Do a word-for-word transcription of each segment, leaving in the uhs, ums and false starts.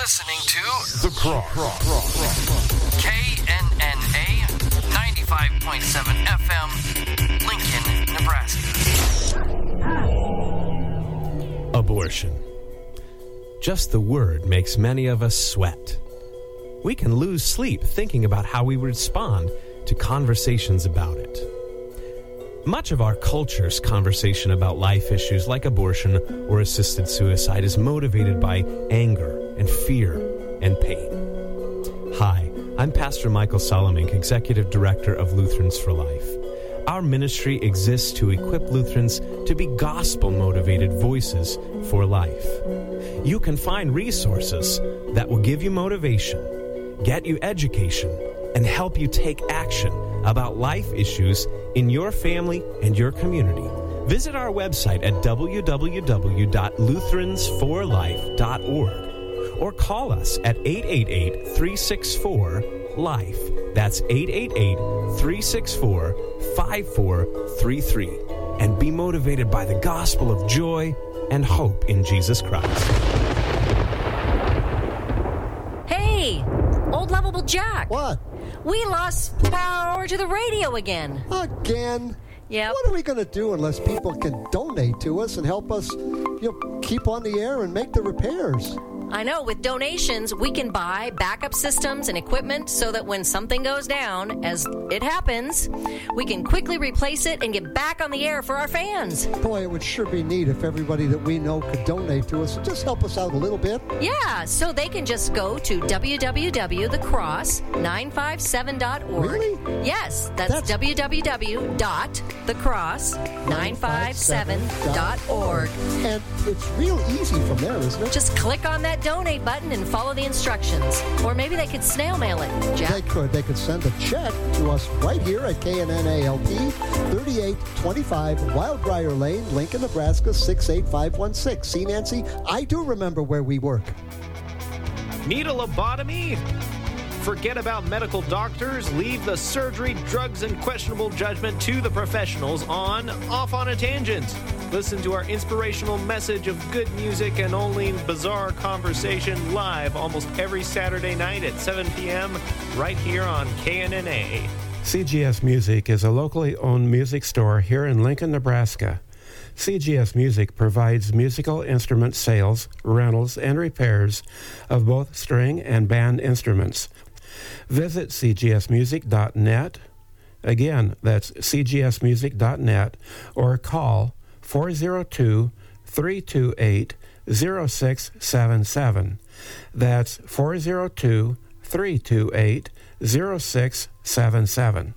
listening to The Cross. K N N A ninety-five point seven F M, Lincoln, Nebraska. Abortion. Just the word makes many of us sweat. We can lose sleep thinking about how we respond to conversations about it. Much of our culture's conversation about life issues like abortion or assisted suicide is motivated by anger and fear and pain. Hi, I'm Pastor Michael Solomink, Executive Director of Lutherans for Life. Our ministry exists to equip Lutherans to be gospel-motivated voices for life. You can find resources that will give you motivation, get you education, and help you take action about life issues in your family and your community. Visit our website at w w w dot lutherans for life dot org or call us at eight eight eight, three six four, LIFE. That's eight eight eight, three six four, five four three three. And be motivated by the gospel of joy and hope in Jesus Christ. Hey, old lovable Jack. What? We lost power to the radio again. Again? Yep. What are we going to do unless people can donate to us and help us, you know, keep on the air and make the repairs? I know, with donations, we can buy backup systems and equipment so that when something goes down, as it happens, we can quickly replace it and get back on the air for our fans. Boy, it would sure be neat if everybody that we know could donate to us and just help us out a little bit. Yeah, so they can just go to w w w dot the cross nine five seven dot org. Really? Yes, that's, That's- w w w dot the cross nine five seven dot org. And it's real easy from there, isn't it? Just click on that donate button and follow the instructions. Or maybe they could snail mail it, They Jack. could. They could send a check to us right here at K N N A L P, thirty-eight twenty-five Wildbriar Lane, Lincoln, Nebraska, six eight five one six. See, Nancy, I do remember where we work. Need a lobotomy? Forget about medical doctors. Leave the surgery, drugs, and questionable judgment to the professionals on Off on a Tangent. Listen to our inspirational message of good music and only bizarre conversation live almost every Saturday night at seven p.m. right here on K N N A. C G S Music is a locally owned music store here in Lincoln, Nebraska. C G S Music provides musical instrument sales, rentals, and repairs of both string and band instruments. Visit c g s music dot net. Again, that's c g s music dot net, or call four oh two, three two eight, oh six seven seven. That's four oh two, three two eight, oh six seven seven.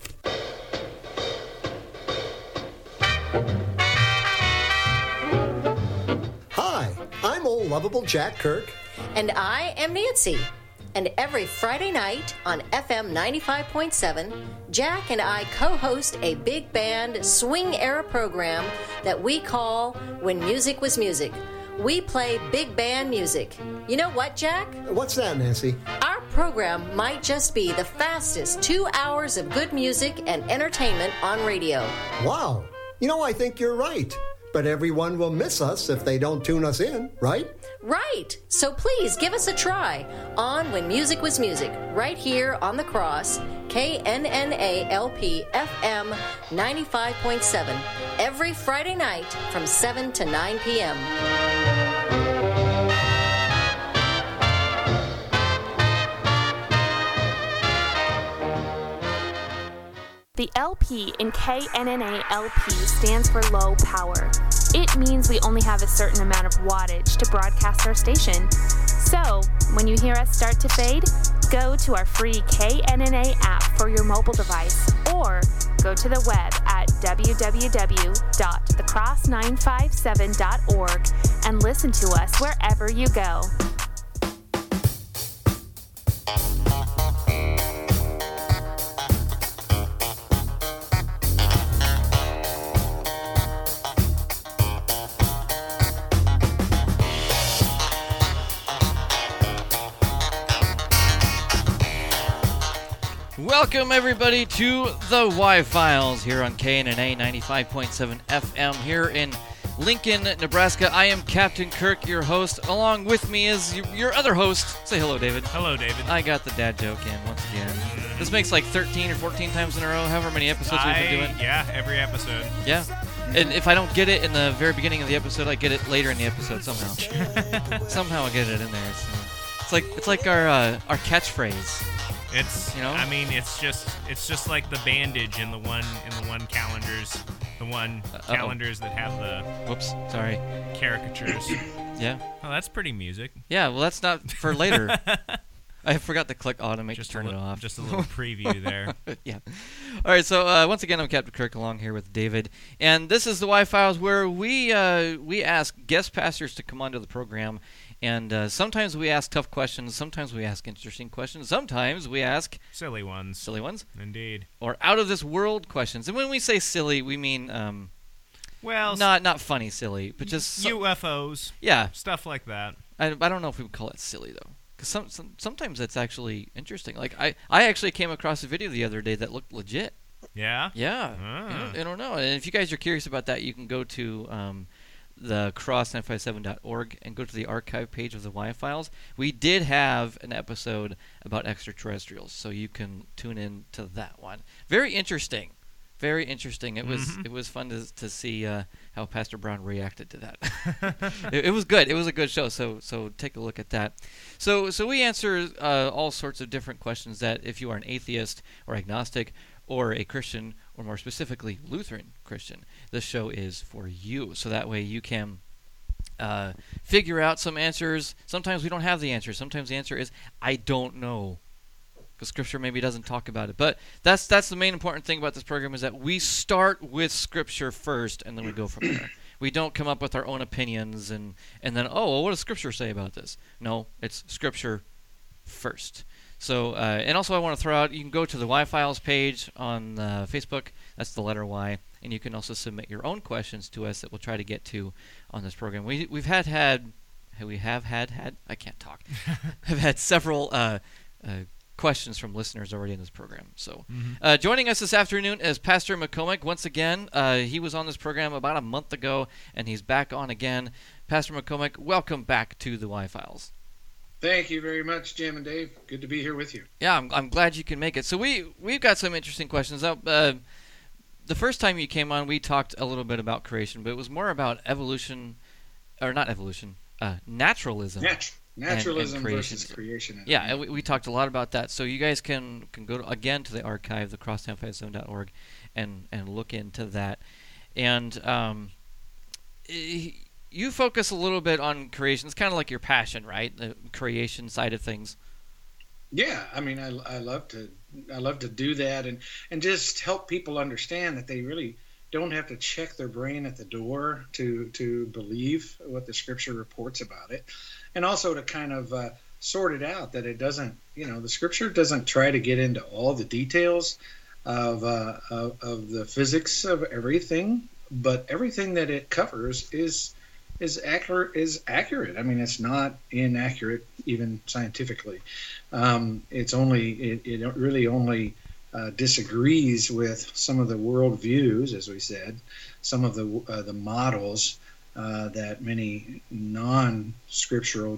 Hi, I'm old lovable Jack Kirk. And I am Nancy. And every Friday night on F M ninety-five point seven, Jack and I co-host a big band swing era program that we call When Music Was Music. We play big band music. You know what, Jack? What's that, Nancy? Our program might just be the fastest two hours of good music and entertainment on radio. Wow. You know, I think you're right. But everyone will miss us if they don't tune us in, right? Right. So please give us a try on When Music Was Music, right here on The Cross, K N N A L P F M ninety-five point seven, every Friday night from seven to nine p.m. The L P in K N N A L P stands for low power. It means we only have a certain amount of wattage to broadcast our station. So, when you hear us start to fade, go to our free K N N A app for your mobile device, or go to the web at w w w dot the cross nine five seven dot org and listen to us wherever you go. Welcome, everybody, to the Y-Files here on K N N A ninety-five point seven F M here in Lincoln, Nebraska. I am Captain Kirk, your host. Along with me is your, your other host. Say hello, David. Hello, David. I got the dad joke in once again. This makes like thirteen or fourteen times in a row, however many episodes I, we've been doing. Yeah, every episode. Yeah. And if I don't get it in the very beginning of the episode, I get it later in the episode somehow. somehow I get it in there. So. It's like it's like our uh, our catchphrase. It's you know. I mean, it's just it's just like the bandage in the one in the one calendars, the one Uh-oh. calendars that have the whoops, sorry, caricatures. Yeah. Oh, that's pretty music. Yeah. Well, that's not for later. I forgot to click automate just to turn li- it off. Just a little preview there. Yeah. All right. So uh, once again, I'm Captain Kirk along here with David, and this is the Y-Files, where we uh, we ask guest pastors to come onto the program, and uh, sometimes we ask tough questions, sometimes we ask interesting questions, sometimes we ask silly ones. Silly ones. Indeed. Or out of this world questions. And when we say silly, we mean um, well, not not funny silly, but just so- U F Os. Yeah. Stuff like that. I, I don't know if we would call it silly though. Because some, some, sometimes it's actually interesting. Like, I, I actually came across a video the other day that looked legit. Yeah? Yeah. Ah. I, don't, I don't know. And if you guys are curious about that, you can go to um, the cross nine five seven dot org and go to the archive page of the Y-Files. We did have an episode about extraterrestrials, so you can tune in to that one. Very interesting. Very interesting. It was Mm-hmm. it was fun to to see uh, how Pastor Brown reacted to that. it, it was good. It was a good show. So so take a look at that. So so we answer uh, all sorts of different questions that if you are an atheist or agnostic or a Christian, or more specifically Lutheran Christian, this show is for you. So that way you can uh, figure out some answers. Sometimes we don't have the answer. Sometimes the answer is I don't know. Because Scripture maybe doesn't talk about it. But that's that's the main important thing about this program is that we start with Scripture first, and then we go from there. We don't come up with our own opinions and, and then, oh, well, what does Scripture say about this? No, it's Scripture first. So, uh, and also I want to throw out, you can go to the Y-Files page on uh, Facebook. That's the letter Y. And you can also submit your own questions to us that we'll try to get to on this program. We, we've had, had, we have had, had, I can't talk. Have had several uh, uh questions from listeners already in this program. So, mm-hmm. uh, joining us this afternoon is Pastor McCormick. Once again, uh, he was on this program about a month ago, and he's back on again. Pastor McCormick, welcome back to the Y-Files. Thank you very much, Jim and Dave. Good to be here with you. Yeah, I'm, I'm glad you can make it. So we we've got some interesting questions. Now, uh, the first time you came on, we talked a little bit about creation, but it was more about evolution, or not evolution, uh, naturalism. Natu- naturalism and, and versus creation. Yeah, and we, we talked a lot about that. So you guys can, can go to, again to the archive, the cross nine five seven dot org, and, and look into that. And um, you focus a little bit on creation. It's kind of like your passion, right? The creation side of things. Yeah, I mean, I, I love to I love to do that and, and just help people understand that they really don't have to check their brain at the door to to believe what the Scripture reports about it, and also to kind of uh, sort it out that it doesn't, you know, the Scripture doesn't try to get into all the details of uh, of, of the physics of everything, but everything that it covers is is accurate. Is accurate. I mean, it's not inaccurate even scientifically. Um, it's only it, it really only Uh, disagrees with some of the world views, as we said, some of the uh, the models uh, that many non-scriptural,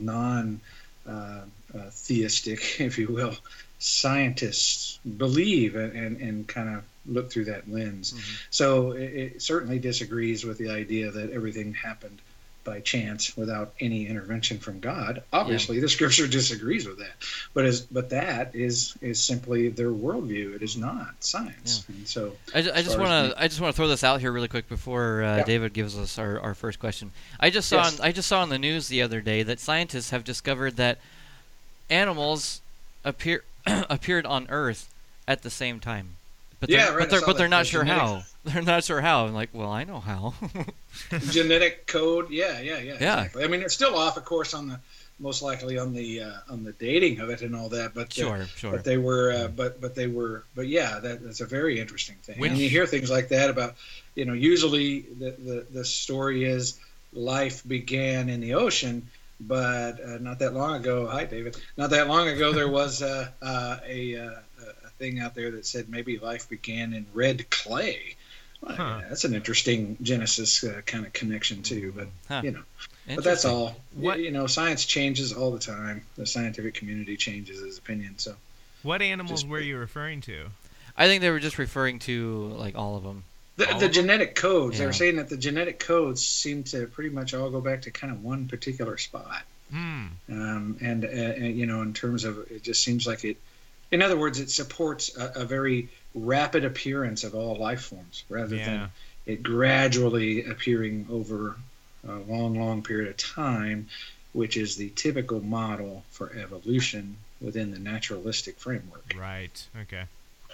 non-theistic, uh, uh, if you will, scientists believe and, and, and kind of look through that lens. Mm-hmm. So it, it certainly disagrees with the idea that everything happened by chance without any intervention from God. Obviously, yeah. The Scripture disagrees with that, but as but that is is simply their worldview. It is not science. Yeah. And so, I, I just want to I just want to throw this out here really quick before uh, yeah. David gives us our, our first question. I just saw yes. on, I just saw on the news the other day that scientists have discovered that animals appear appeared on Earth at the same time. But yeah, they're, right. but they're, but they're not the sure genetic, how. They're not sure how. I'm like, well, I know how. Genetic code, yeah, yeah, yeah, yeah. Exactly. I mean, it's still off, of course, on the most likely on the uh, on the dating of it and all that. But sure, uh, sure. But they were, uh, but but they were, but yeah, that, that's a very interesting thing. Which, and you hear things like that about, you know, usually the the, the story is life began in the ocean. But uh, not that long ago, hi David. Not that long ago, there was uh, uh, a, uh, a thing out there that said maybe life began in red clay, Well, Huh. yeah, that's an interesting Genesis uh, kind of connection too, but Huh. you know, but that's Interesting. all. What- You know, science changes all the time. The scientific community changes its opinion. So What animals Just- were you referring to? I think they were just referring to like all of them. the, All the of them? genetic codes, they Yeah. were saying that the genetic codes seem to pretty much all go back to kind of one particular spot. Hmm. Um, and, uh, and you know, in terms of it, just seems like it. In other words, it supports a, a very rapid appearance of all life forms, rather Yeah. than it gradually appearing over a long, long period of time, which is the typical model for evolution within the naturalistic framework. Right. Okay.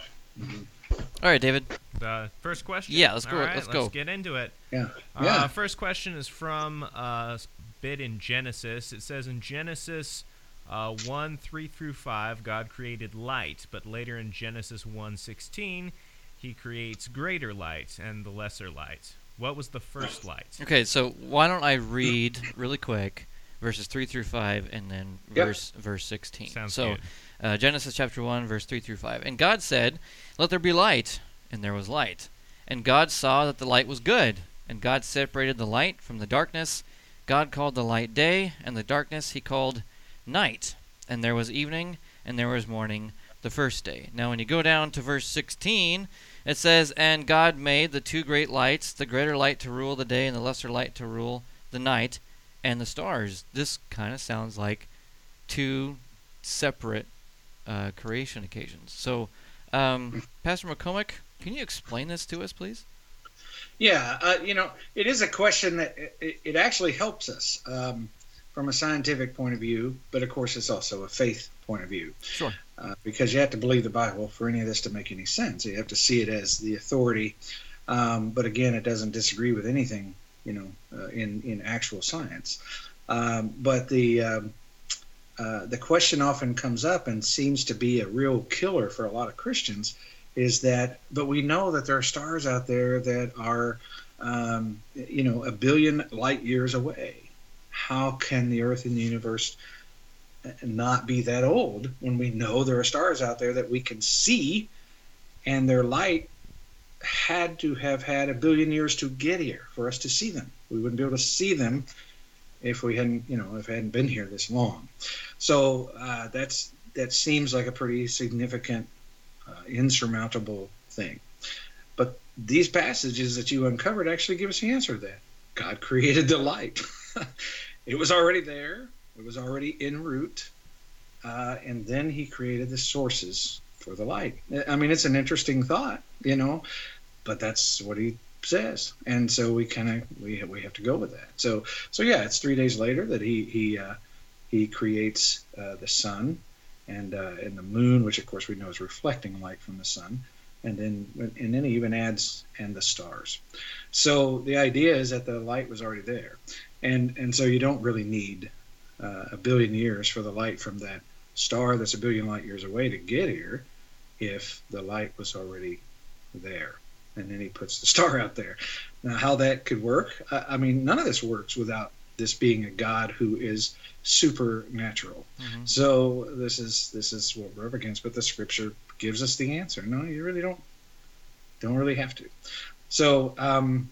All right, David. The first question. Yeah, let's go- All right, let's let's go. get into it. Yeah. Uh, Yeah. First question is from uh, bit in Genesis. It says in Genesis uh, one, three through five, God created light, but later in Genesis one sixteen, he creates greater light and the lesser light. What was the first light? Okay, so why don't I read really quick verses three through five and then Yep. verse verse sixteen. Sounds so good. Uh, Genesis chapter one, verse three through five. And God said, "Let there be light," and there was light. And God saw that the light was good, and God separated the light from the darkness. God called the light day, and the darkness he called night. And there was evening, and there was morning, the first day. Now when you go down to verse sixteen, it says, "And God made the two great lights, the greater light to rule the day, and the lesser light to rule the night, and the stars." This kind of sounds like two separate uh, creation occasions. So, um, Pastor McCormick, can you explain this to us, please? Yeah, uh, you know, it is a question that it, it actually helps us um, from a scientific point of view, but of course it's also a faith point of view. Sure. Uh, because you have to believe the Bible for any of this to make any sense. You have to see it as the authority. Um, but again, it doesn't disagree with anything, you know, uh, in, in actual science. Um, but the um, uh, the question often comes up and seems to be a real killer for a lot of Christians is that, but we know that there are stars out there that are, um, you know, a billion light years away. How can the earth and the universe not be that old when we know there are stars out there that we can see and their light had to have had a billion years to get here for us to see them? We wouldn't be able to see them if we hadn't, you know, if it hadn't been here this long. So uh, that's that seems like a pretty significant, uh, insurmountable thing. But these passages that you uncovered actually give us the answer to that. God created the light. It was already there. It was already en route. Uh, and then he created the sources for the light. I mean, it's an interesting thought, you know, but that's what he says. And so we kind of, we, we have to go with that. So, so yeah, it's three days later that he, he, uh, he creates uh, the sun and, uh, and the moon, which of course we know is reflecting light from the sun. And then, and then he even adds, and the stars. So the idea is that the light was already there. And, and so you don't really need uh, a billion years for the light from that star that's a billion light years away to get here if the light was already there. And then he puts the star out there. Now, how that could work, I, I mean, none of this works without this being a God who is supernatural. Mm-hmm. So this is this is what we're up against, but the scripture gives us the answer. No, you really don't don't really have to. So, um,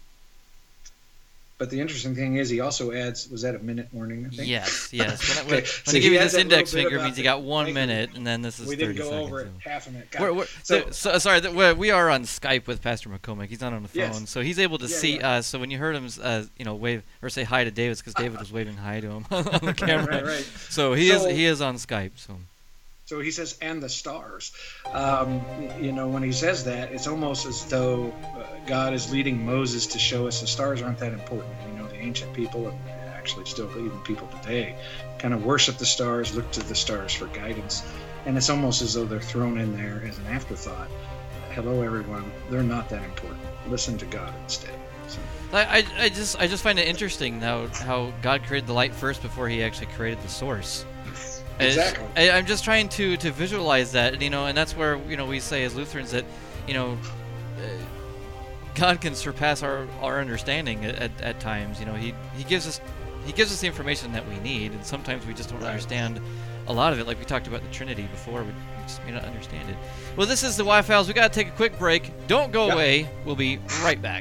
but the interesting thing is, he also adds, was that a minute warning, I think? Yes, yes. When I, when, Okay, when so I give he you adds this that little index bit finger, about means you the- got one thank you. minute, and then this is We thirty didn't go seconds. over it so. half a minute. Got We're, it. we're, So- so, so, sorry, that we're, we are on Skype with Pastor McCormick. He's not on the phone, Yes. so he's able to Yeah, see yeah. us. So when you heard him, uh, you know, wave or say hi to David, because David was waving hi to him on the camera. Right, right. So he So- is he is on Skype. So So he says, and the stars. Um, y- you know, when he says that, it's almost as though uh, God is leading Moses to show us the stars aren't that important. You know, the ancient people, and actually still even people today, kind of worship the stars, look to the stars for guidance. And it's almost as though they're thrown in there as an afterthought. Hello, everyone. They're not that important. Listen to God instead. So, I, I, I just I just find it interesting how how God created the light first before He actually created the source. It's- Exactly. I, I'm just trying to, to visualize that, you know, and that's where, you know, we say as Lutherans that, you know, uh, God can surpass our, our understanding at, at, at times. You know, he, he gives us he gives us the information that we need, and sometimes we just don't Right. understand a lot of it, like we talked about the Trinity before, we just may not understand it. Well, this is the Y-Files. We got to take a quick break. Don't go Yep. away. We'll be right back.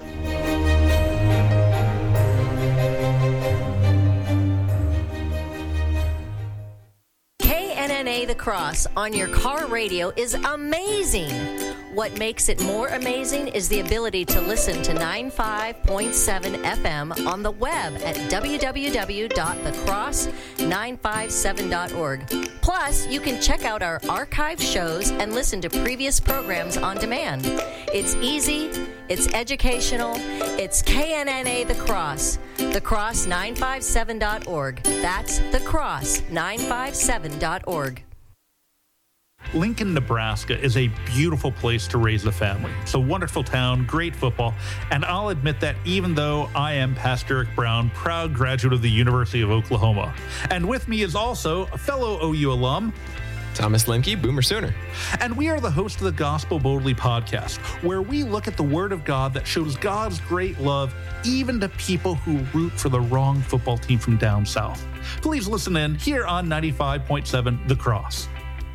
K N N A The Cross on your car radio is amazing. What makes it more amazing is the ability to listen to ninety-five point seven F M on the web at w w w dot the cross nine five seven dot org. Plus, you can check out our archive shows and listen to previous programs on demand. It's easy, it's educational, it's K N N A The Cross, the cross nine five seven dot org. That's the cross nine five seven dot org. Lincoln, Nebraska is a beautiful place to raise a family. It's a wonderful town, great football, and I'll admit that even though I am Pastor Eric Brown, proud graduate of the University of Oklahoma. And with me is also a fellow O U alum, Thomas Lemke, Boomer Sooner. And we are the host of the Gospel Boldly podcast, where we look at the Word of God that shows God's great love even to people who root for the wrong football team from down south. Please listen in here on ninety-five point seven The Cross.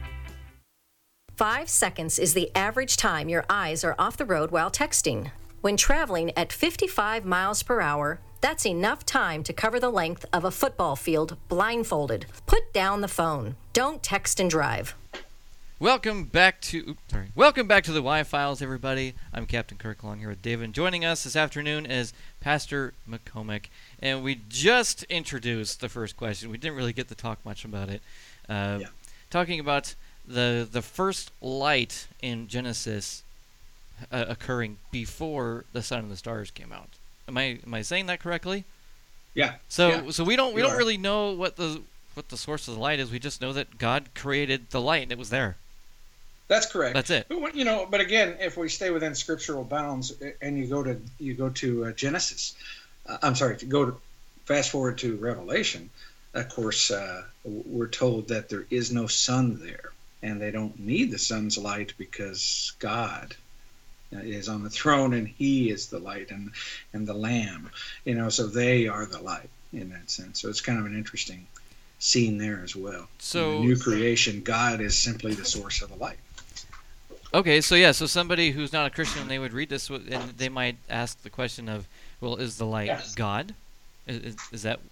Five seconds is the average time your eyes are off the road while texting. When traveling at fifty-five miles per hour, that's enough time to cover the length of a football field blindfolded. Put down the phone. Don't text and drive. Welcome back to oops, sorry. Welcome back to the Y-Files, everybody. I'm Captain Kirk along here with David. Joining us this afternoon is Pastor McCormick, and we just introduced the first question. We didn't really get to talk much about it. Uh, Yeah. Talking about the the first light in Genesis uh, occurring before the sun and the stars came out. Am I am I saying that correctly? Yeah. So yeah, so we don't we you don't are. really know what the what the source of the light is. We just know that God created the light and it was there. That's correct. That's it. But when- you know, but again, if we stay within scriptural bounds, and you go to you go to uh, Genesis, uh, I'm sorry, to go to fast forward to Revelation. Of course, uh, we're told that there is no sun there, and they don't need the sun's light because God is on the throne, and He is the light, and and the Lamb. You know, so they are the light in that sense. So it's kind of an interesting scene there as well. So- in the new creation, God is simply the source of the light. Okay, so yeah, so somebody who's not a Christian, they would read this w- and they might ask the question of, well, is the light Yes. God? Is, is, is that?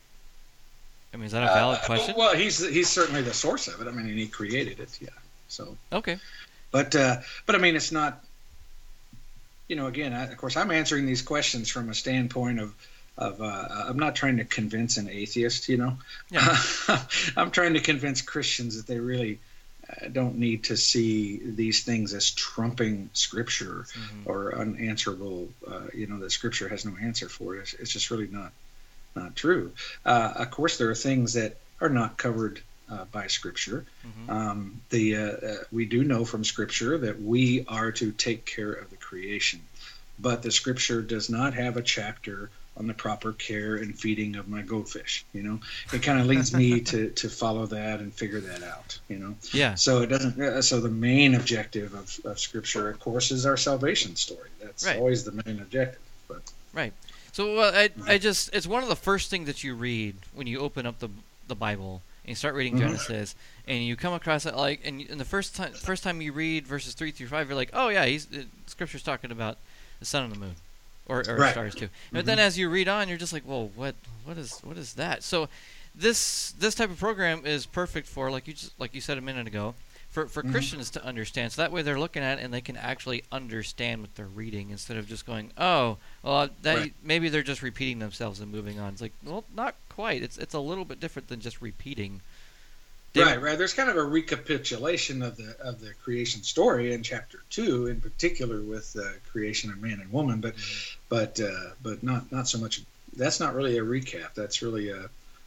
I mean, is that a valid Uh, question? Well, he's he's certainly the source of it. I mean, and he created it. Yeah. So, Okay. but uh, but I mean, it's not. You know, again, I, of course, I'm answering these questions from a standpoint of of uh, I'm not trying to convince an atheist. You know, Yeah. I'm trying to convince Christians that they really uh, don't need to see these things as trumping Scripture Mhm. or unanswerable. Uh, you know, that Scripture has no answer for it. It's, it's just really not. Not true. Uh, of course, there are things that are not covered uh, by Scripture. Mhm. Um, the uh, uh, we do know from Scripture that we are to take care of the creation, but the Scripture does not have a chapter on the proper care and feeding of my goldfish. You know, it kind of leads me to to follow that and figure that out. You know, Yeah. so it doesn't. Uh, so the main objective of, of Scripture, of course, is our salvation story. That's Right. always the main objective. But Right. So uh, I, I just it's one of the first things that you read when you open up the the Bible and you start reading Mhm. Genesis, and you come across it like, and, you- and the first time first time you read verses three through five, you're like, oh yeah, he's uh, Scripture's talking about the sun and the moon, or, or Right. stars too. But then as you read on, you're just like, well, what what is what is that? So this this type of program is perfect for, like you just like you said a minute ago, for for Mhm. Christians to understand. So that way they're looking at it and they can actually understand what they're reading instead of just going, oh, well, that Right. maybe they're just repeating themselves and moving on. It's like, well, not quite. It's it's a little bit different than just repeating. David- Right, right. There's kind of a recapitulation of the of the creation story in chapter two, in particular with the creation of man and woman, but but uh, but not not so much. That's not really a recap. That's really a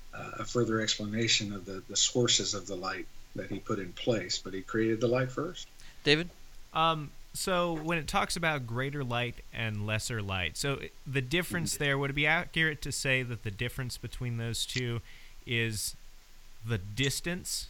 a further explanation of the the sources of the light that he put in place. But he created the light first. David? Um, so when it talks about greater light and lesser light, so the difference there, would it be accurate to say that the difference between those two is the distance,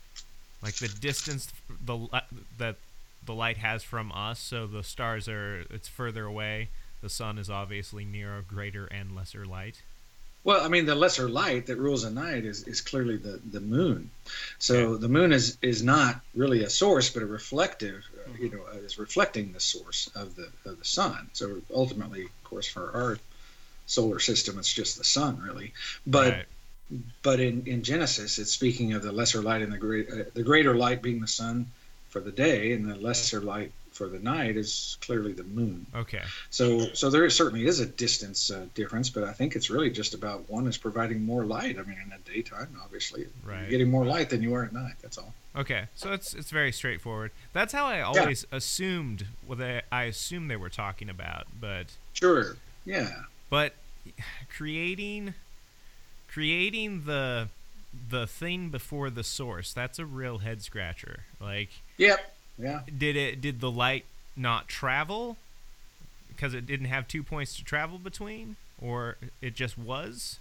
like the distance the li- that the light has from us? So the stars are, it's further away. The sun is obviously nearer, greater and lesser light. Well, I mean, the lesser light that rules the night is, is clearly the, the moon. So the moon is, is not really a source, but a reflective, uh, you know, uh, is reflecting the source of the of the sun. So ultimately, of course, for our solar system, it's just the sun, really. But Right. but in, in Genesis, it's speaking of the lesser light and the great uh, the greater light being the sun for the day, and the lesser light for the night is clearly the moon. Okay. So, so there certainly is a distance uh, difference, but I think it's really just about one is providing more light. I mean, in the daytime, obviously, Right. you're getting more light than you are at night. That's all. Okay, so it's it's very straightforward. That's how I always assumed what they, I assumed they were talking about, but Sure. Yeah. but creating creating the the thing before the source, that's a real head scratcher. Like, Yep. Yeah. did it did the light not travel because it didn't have two points to travel between, or it just was?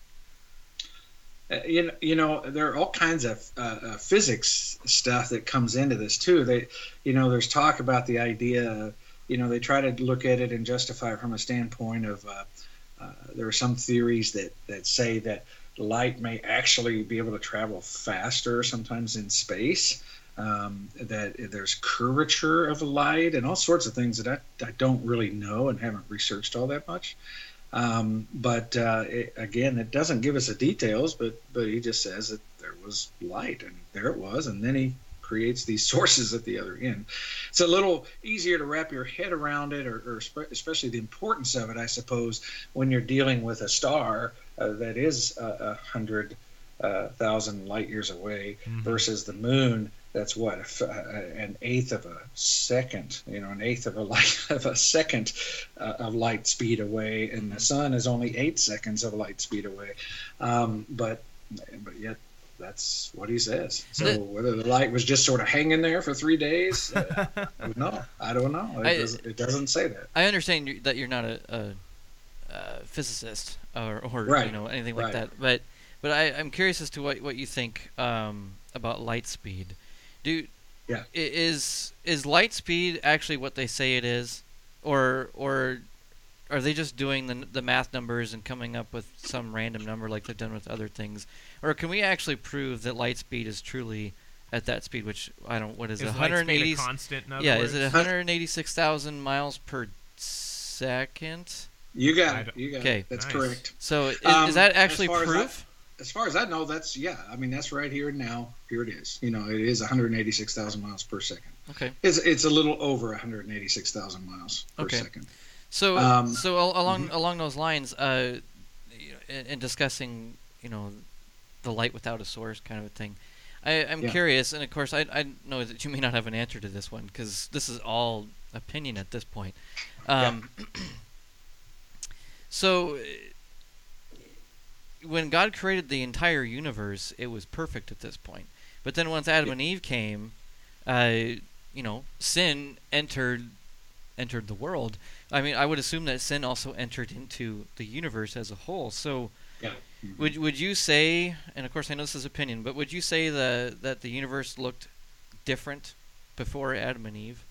Uh, you know, you know, there are all kinds of uh, uh, physics stuff that comes into this too. They, you know, there's talk about the idea. You know, they try to look at it and justify it from a standpoint of. Uh, uh, there are some theories that that say that light may actually be able to travel faster sometimes in space. Um, that there's curvature of light and all sorts of things that I, I don't really know and haven't researched all that much. Um, but uh, it, again, it doesn't give us the details, but but he just says that there was light, and there it was, and then he creates these sources at the other end. It's a little easier to wrap your head around it, or, or spe- especially the importance of it, I suppose, when you're dealing with a star uh, that is a, a hundred uh, thousand light years away Mhm. versus the moon. That's what a f- a- an eighth of a second, you know, an eighth of a light of a second uh, of light speed away, and the sun is only eight seconds of light speed away. Um, but but yet that's what he says. So The- whether the light was just sort of hanging there for three days, uh, I don't know. I don't know. It, I- doesn't, it doesn't say that. I understand you- that you're not a, a, a physicist or, or Right, you know anything like right. that, but but I, I'm curious as to what what you think um, about light speed. Do Yeah. i- is is light speed actually what they say it is, or or are they just doing the the math numbers and coming up with some random number like they've done with other things, or can we actually prove that light speed is truly at that speed? Which I don't. What is, Is it? light speed a 180? constant, in other Yeah, words? is it one hundred eighty-six thousand miles per second? You got I it. don't- You got Okay. it. That's Nice. correct. So is, Um, is that as actually far as I- proof? As far as I know, that's yeah. I mean, that's right here and now. Here it is. You know, it is one hundred eighty-six thousand miles per second. Okay. It's it's a little over one hundred eighty-six thousand miles per Okay. second. So Um, so al- along along those lines, uh, you know, in, in discussing you know the light without a source kind of a thing, I, I'm Yeah. curious, and of course I I know that you may not have an answer to this one because this is all opinion at this point. Um, so. uh, When God created the entire universe, it was perfect at this point. But then once Adam Yeah. and Eve came, uh, you know, sin entered entered the world. I mean, I would assume that sin also entered into the universe as a whole. So, Yeah. Mhm. would would you say? And of course, I know this is opinion, but would you say the that the universe looked different before Adam and Eve?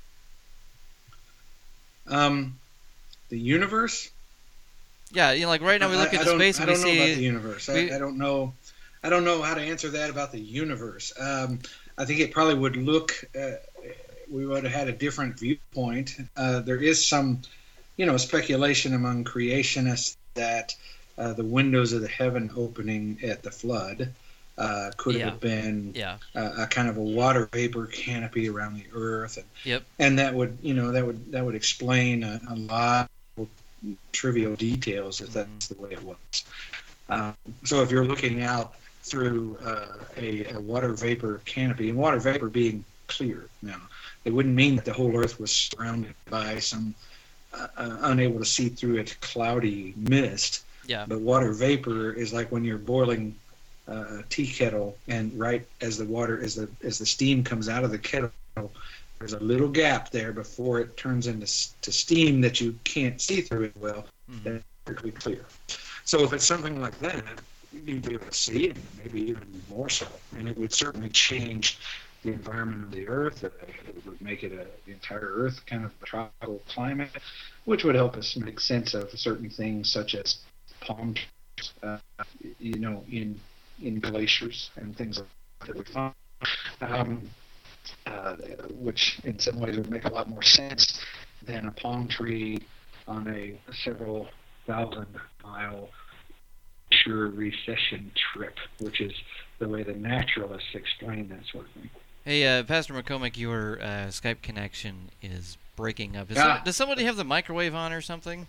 Um, the universe. Yeah, you know, like right now we look I, at I the don't, space I and we don't know see. about the universe. we- I, I don't know. I don't know how to answer that about the universe. Um, I think it probably would look. Uh, we would have had a different viewpoint. Uh, there is some, you know, speculation among creationists that uh, the windows of the heaven opening at the flood uh, could Yeah. have been yeah. a, a kind of a water vapor canopy around the earth, and Yep. and that would, you know, that would that would explain a, a lot of trivial details if that's the way it was. Um, so if you're looking out through uh, a, a water vapor canopy, and water vapor being clear now, it wouldn't mean that the whole earth was surrounded by some uh, uh, unable to see through it cloudy mist. Yeah. But water vapor is like when you're boiling uh, a tea kettle, and right as the water, as the as the steam comes out of the kettle, there's a little gap there before it turns into s- to steam that you can't see through it well. Mhm. That's perfectly clear. So if it's something like that, you'd be able to see it, maybe even more so, and it would certainly change the environment of the Earth. Uh, It would make it a, the entire Earth kind of a tropical climate, which would help us make sense of certain things such as palm uh, you know, in in glaciers and things that we find, um, uh, which in some ways would make a lot more sense than a palm tree on a several thousand mile sure recession trip, which is the way the naturalists explain that sort of thing. Hey, uh, Pastor McCormick, your uh, Skype connection is breaking up. Is Ah. some, does somebody have the microwave on or something?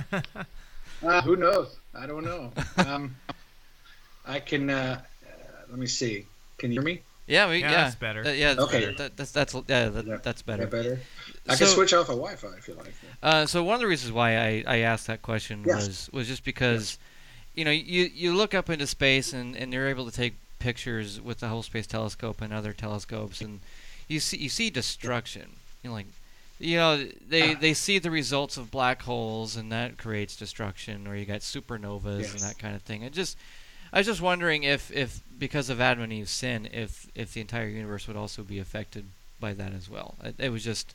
Uh, who knows? I don't know. Um, I can. Uh, uh, let me see. Can you hear me? Yeah, we, Yeah, yeah, that's better. Uh, yeah, that's Okay. better. That, that's that's yeah, that, That- that's better. That better? I So- can switch off a Wi-Fi if you like. Uh, so one of the reasons why I, I asked that question Yes. was was just because, you know, you you look up into space and, and you're able to take pictures with the Hubble Space Telescope and other telescopes, and you see you see destruction. You know, like, you know, they they see the results of black holes, and that creates destruction, or you got supernovas Yes. and that kind of thing. It just I was just wondering if, if because of Adam and Eve's sin, if if the entire universe would also be affected by that as well. It, it was just.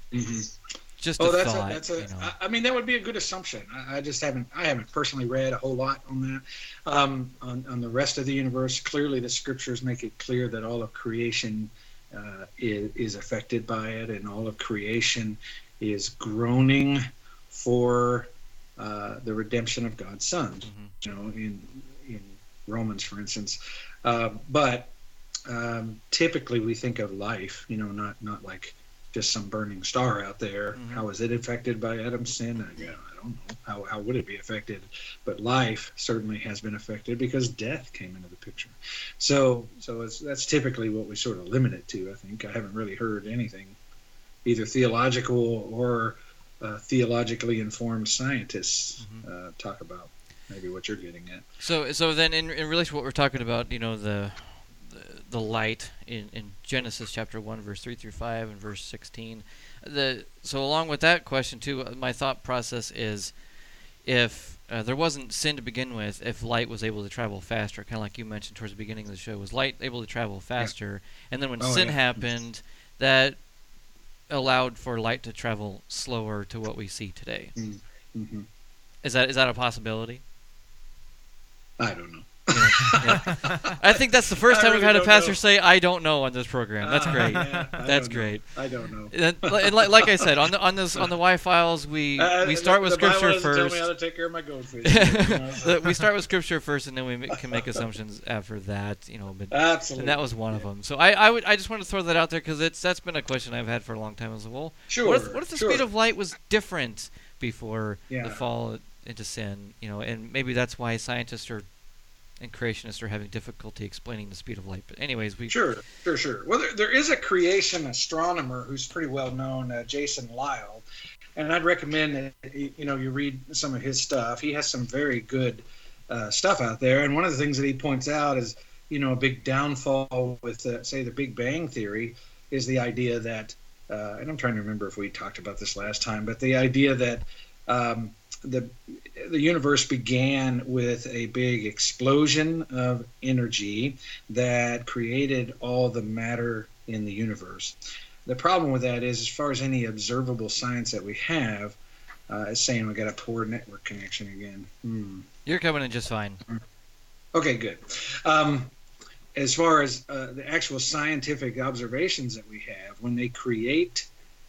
Just oh, a that's thought, a, that's a. you know. I, I mean, that would be a good assumption. I, I just haven't. I haven't personally read a whole lot on that. Um, on on the rest of the universe, clearly the scriptures make it clear that all of creation uh, is, is affected by it, and all of creation is groaning for uh, the redemption of God's Son. Mm-hmm. You know, in in Romans, for instance. Uh, but um, typically, we think of life. You know, not not like just some burning star out there. Mm-hmm. How is it affected by Adam's sin? Uh, yeah, I don't know. How how would it be affected? But life certainly has been affected because death came into the picture. So so it's, that's typically what we sort of limit it to. I think I haven't really heard anything, either theological or uh, theologically informed scientists Mm-hmm. uh, talk about maybe what you're getting at. So, so then, in, in relation to what we're talking about, you know, the the, the light in, in Genesis chapter one, verse three through five, and verse sixteen. The so along with that question too, uh, my thought process is, if uh, there wasn't sin to begin with, if light was able to travel faster, kind of like you mentioned towards the beginning of the show, was light able to travel faster, and then when Oh, sin yeah. happened, that allowed for light to travel slower to what we see today. Mm-hmm. Is that is that a possibility? I don't know. Yeah, yeah. I think that's the first I time really we've had a don't pastor know. say, "I don't know" on this program. That's Uh, great. yeah, I That's don't know. great. I don't know. And, li- and like, like I said, on the on this on the Y files, we Uh, we start the, with the Bible scripture doesn't first. Tell me how to take care of my goldfish. You know, so- The- we start with scripture first, and then we ma- can make assumptions after that. You know, but Absolutely. and that was one of them. So I, I would I just want to throw that out there because it's that's been a question I've had for a long time. As well, Sure, what if, what if the sure. speed of light was different before Yeah. the fall into sin? You know, and maybe that's why scientists are and creationists are having difficulty explaining the speed of light. But anyways, we Sure, sure, sure. Well, there, there is a creation astronomer who's pretty well known, uh, Jason Lyle, and I'd recommend that you know you read some of his stuff. He has some very good uh, stuff out there, and one of the things that he points out is you know a big downfall with uh, say the Big Bang theory is the idea that, uh, and I'm trying to remember if we talked about this last time, but the idea that um, the the universe began with a big explosion of energy that created all the matter in the universe. The problem with that is, as far as any observable science that we have, uh, is saying we got a poor network connection again. Hmm. you're coming in just fine. Okay, good. Um, as far as uh, the actual scientific observations that we have, when they create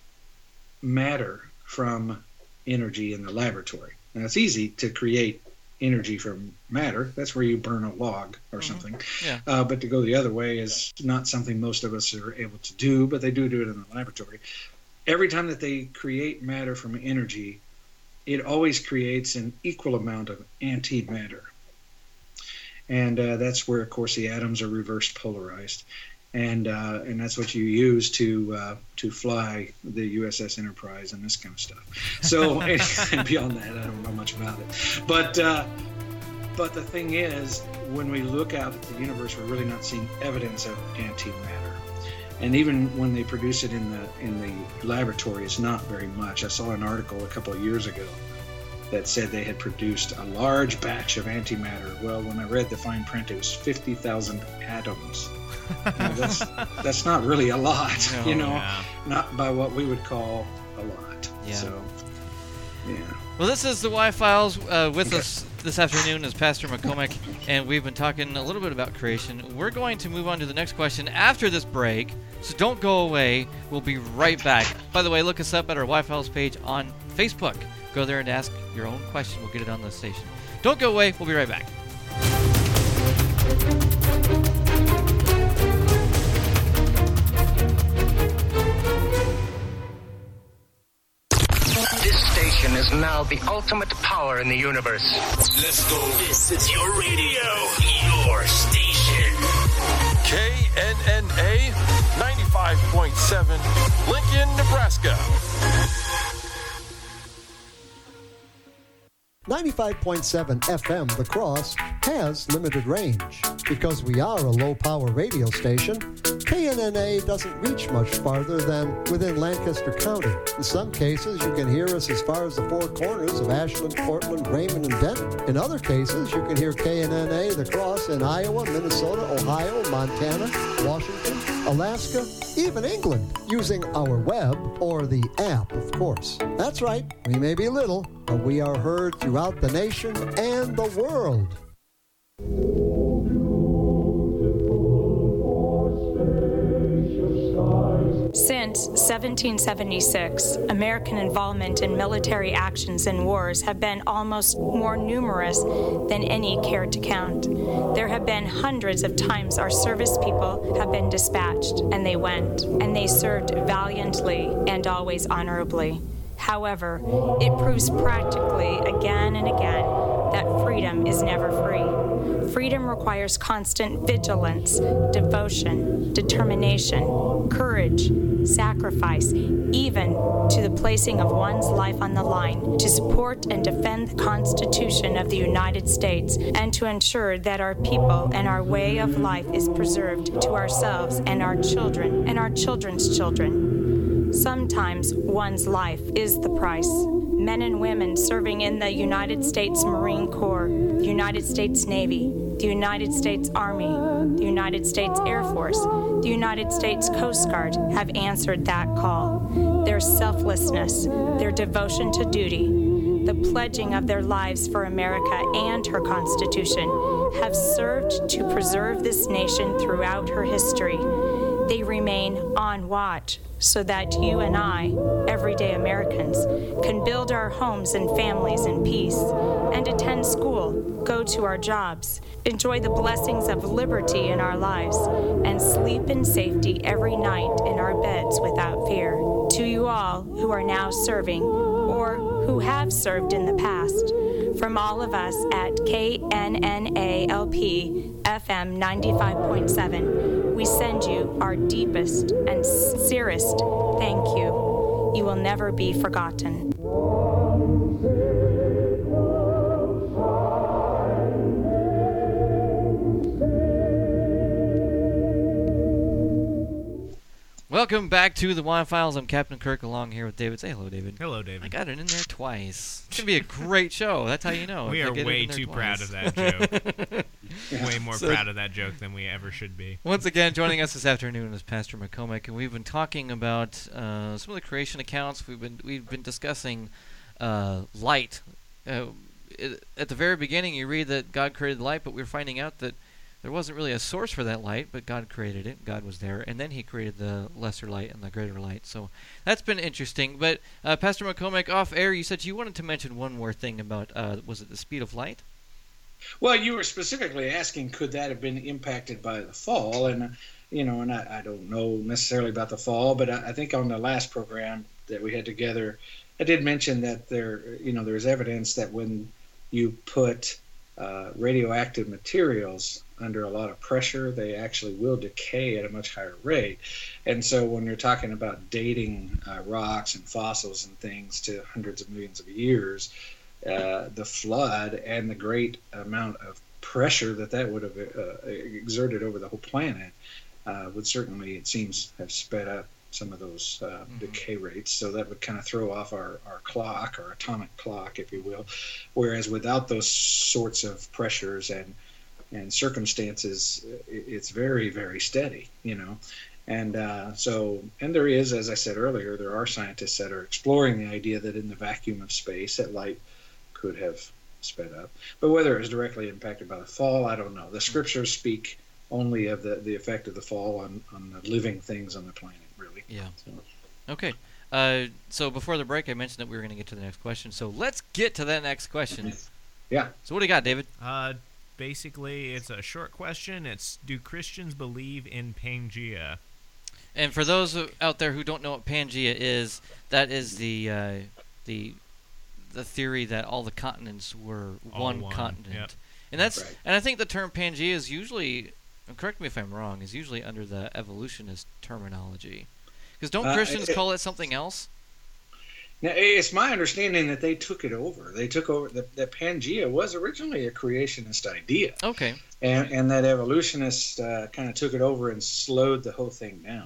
matter from energy in the laboratory. Now, it's easy to create energy from matter. That's where you burn a log or something. Yeah. Uh, but to go the other way is not something most of us are able to do, but they do do it in the laboratory. Every time that they create matter from energy, it always creates an equal amount of antimatter. And uh, that's where, of course, the atoms are reverse polarized. And uh, and that's what you use to uh, to fly the U S S Enterprise and this kind of stuff. So and beyond that, I don't know much about it. But uh, but the thing is, when we look out at the universe, we're really not seeing evidence of antimatter. And even when they produce it in the in the laboratory, it's not very much. I saw an article a couple of years ago that said they had produced a large batch of antimatter. Well, when I read the fine print, it was fifty thousand atoms. You know, that's, that's not really a lot, No, you know, yeah. not by what we would call a lot. Yeah. So, yeah. Well, this is the Y-Files. Uh, with us this afternoon is Pastor McCormick, and we've been talking a little bit about creation. We're going to move on to the next question after this break, so don't go away. We'll be right back. By the way, look us up at our Y-Files page on Facebook. Go there and ask your own question. We'll get it on the station. Don't go away. We'll be right back. Is now the ultimate power in the universe. Let's go. This is your radio, your station. K N N A ninety-five point seven, Lincoln, Nebraska. ninety-five point seven F M, The Cross, has limited range. Because we are a low-power radio station, K N N A doesn't reach much farther than within Lancaster County. In some cases, you can hear us as far as the four corners of Ashland, Portland, Raymond, and Denton. In other cases, you can hear K N N A, The Cross, in Iowa, Minnesota, Ohio, Montana, Washington, Alaska, even England, using our web or the app, of course. That's right, we may be little, but we are heard throughout the nation and the world. Since seventeen seventy-six, American involvement in military actions and wars have been almost more numerous than any care to count. There have been hundreds of times our service people have been dispatched, and they went, and they served valiantly and always honorably. However, it proves practically again and again that freedom is never free. Freedom requires constant vigilance, devotion, determination, courage, sacrifice, even to the placing of one's life on the line to support and defend the Constitution of the United States and to ensure that our people and our way of life is preserved to ourselves and our children and our children's children. Sometimes one's life is the price. Men and women serving in the United States Marine Corps, the United States Navy, the United States Army, the United States Air Force, the United States Coast Guard have answered that call. Their selflessness, their devotion to duty, the pledging of their lives for America and her Constitution have served to preserve this nation throughout her history. They remain on watch so that you and I, everyday Americans, can build our homes and families in peace and attend school, go to our jobs, enjoy the blessings of liberty in our lives, and sleep in safety every night in our beds without fear. To you all who are now serving or who have served in the past, from all of us at K N N A L P F M ninety-five point seven, we send you our deepest and sincerest thank you. You will never be forgotten. Welcome back to the Y-Files. I'm Captain Kirk, along here with David. Say hello, David. Hello, David. I got it in there twice. It's going to be a great show. That's how you know. We are way too twice. proud of that joke. Way more so, proud of that joke than we ever should be. Once again, joining us this afternoon is Pastor McCormick, and we've been talking about uh, some of the creation accounts. We've been we've been discussing uh, light. Uh, it, at the very beginning, you read that God created light, but we're finding out that there wasn't really a source for that light, but God created it. God was there, and then He created the lesser light and the greater light. So that's been interesting. But uh, Pastor McCormick, off air, you said you wanted to mention one more thing about uh, was it the speed of light? Well, you were specifically asking, could that have been impacted by the fall? And, you know, and I, I don't know necessarily about the fall, but I, I think on the last program that we had together, I did mention that there, you know, there's evidence that when you put uh, radioactive materials under a lot of pressure, they actually will decay at a much higher rate. And so when you're talking about dating uh, rocks and fossils and things to hundreds of millions of years, Uh, the flood and the great amount of pressure that that would have uh, exerted over the whole planet uh, would certainly, it seems, have sped up some of those uh, mm-hmm. decay rates. So that would kind of throw off our, our clock, our atomic clock, if you will. Whereas without those sorts of pressures and and circumstances, it's very, very steady, you know. And uh, so, and there is, as I said earlier, there are scientists that are exploring the idea that in the vacuum of space, that light could have sped up. But whether it was directly impacted by the fall, I don't know. The scriptures speak only of the, the effect of the fall on, on the living things on the planet, really. Yeah. So. Okay. Uh, so before the break, I mentioned that we were going to get to the next question. So let's get to that next question. Yeah. So what do you got, David? Uh, basically, it's a short question. It's, do Christians believe in Pangea? And for those out there who don't know what Pangea is, that is the uh, the the theory that all the continents were All one, one, continent. yep. And that's Right. and I think the term Pangea is usually, and correct me if I'm wrong, is usually under the evolutionist terminology. Because don't Uh, Christians it- call it something else? Now, it's my understanding that they took it over. They took over, that, that Pangea was originally a creationist idea. Okay. And, and that evolutionists uh, kind of took it over and slowed the whole thing down.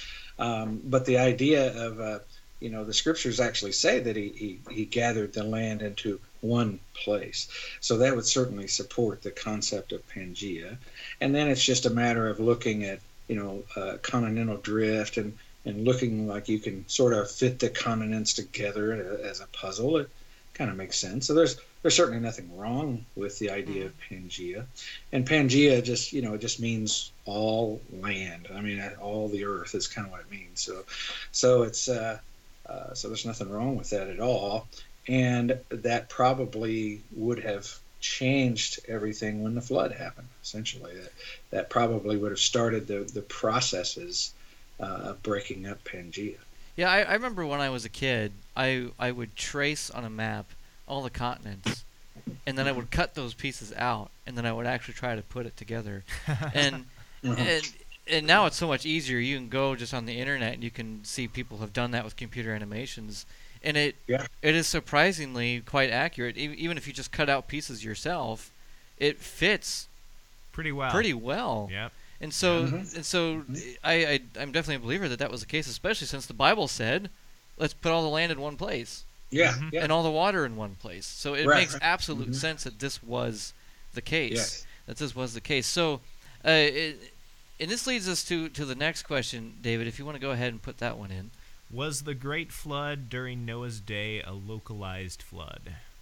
Um, but the idea of, uh, you know, the scriptures actually say that he, he, he gathered the land into one place. So that would certainly support the concept of Pangea. And then it's just a matter of looking at, you know, uh, continental drift and, and looking like you can sort of fit the continents together as a puzzle. It kind of makes sense. So there's there's certainly nothing wrong with the idea of Pangea. And Pangea just, you know, it just means all land. I mean, all the earth is kind of what it means. So so it's uh, uh, so there's nothing wrong with that at all. And that probably would have changed everything when the flood happened, essentially. That, that probably would have started the, the processes uh, of breaking up Pangea. Yeah, I, I remember when I was a kid, I I would trace on a map all the continents, and then I would cut those pieces out, and then I would actually try to put it together. And and and now it's so much easier. You can go just on the internet, and you can see people have done that with computer animations, and it yeah. it is surprisingly quite accurate. E- even if you just cut out pieces yourself, it fits pretty well. Pretty well. Yep. And so, Mm-hmm. and so, I, I, I'm definitely a believer that that was the case, especially since the Bible said, "Let's put all the land in one place." Yeah, yeah. And all the water in one place. So it Right, makes right. absolute Mhm. sense that this was the case. Yes. That this was the case. So, uh, it, and this leads us to, to the next question, David. If you want to go ahead and put that one in. Was the Great Flood during Noah's day a localized flood?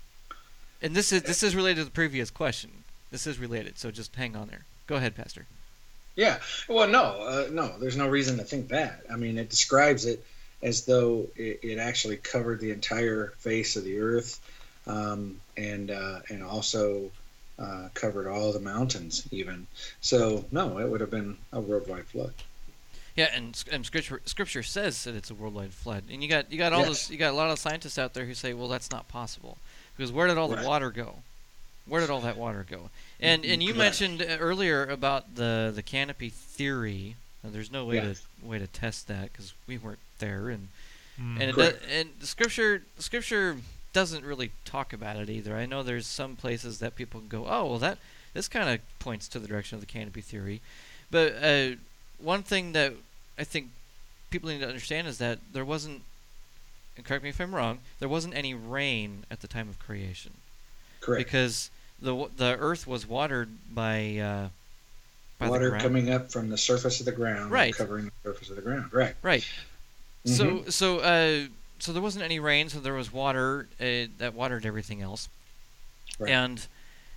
And this is this is related to the previous question. This is related. So just hang on there. Go ahead, Pastor. Yeah. Well, no, uh, no, there's no reason to think that. I mean, it describes it as though it, it actually covered the entire face of the earth, um, and uh, and also uh, covered all the mountains, even. So, no, it would have been a worldwide flood. Yeah, and, and scripture scripture says that it's a worldwide flood, and you got you got all Yes. those you got a lot of scientists out there who say, well, that's not possible, because where did all the Right. water go? Where did all that water go? And and you Right. mentioned uh, earlier about the the canopy theory. Now, there's no way Yes. to way to test that because we weren't there, and Mm. and it Correct. does, and the scripture scripture doesn't really talk about it either. I know there's some places that people can go, oh well, that this kind of points to the direction of the canopy theory, but uh, one thing that I think people need to understand is that there wasn't, and correct me if I'm wrong, there wasn't any rain at the time of creation. Correct. Because the w- the earth was watered by uh, by the Water ground. coming up from the surface of the ground, and Right. covering the surface of the ground. Right. Right. So Mhm. so uh, so there wasn't any rain, so there was water uh, that watered everything else, Right. and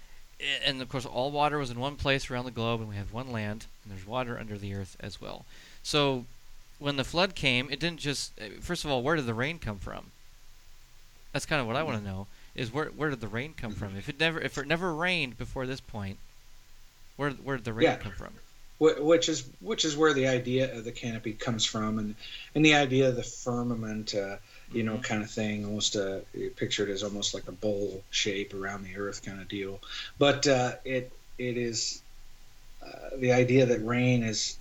and of course all water was in one place around the globe, and we have one land, and there's water under the earth as well. So when the flood came, it didn't just uh, first of all, where did the rain come from? That's kind of what I want to know. Is where where did the rain come from? If it never if it never rained before this point, where where did the rain Yeah. come from? Wh- Which is which is where the idea of the canopy comes from, and and the idea of the firmament, uh, you know, kind of thing, almost uh, pictured as almost like a bowl shape around the earth, kind of deal. But uh, it it is uh, the idea that rain is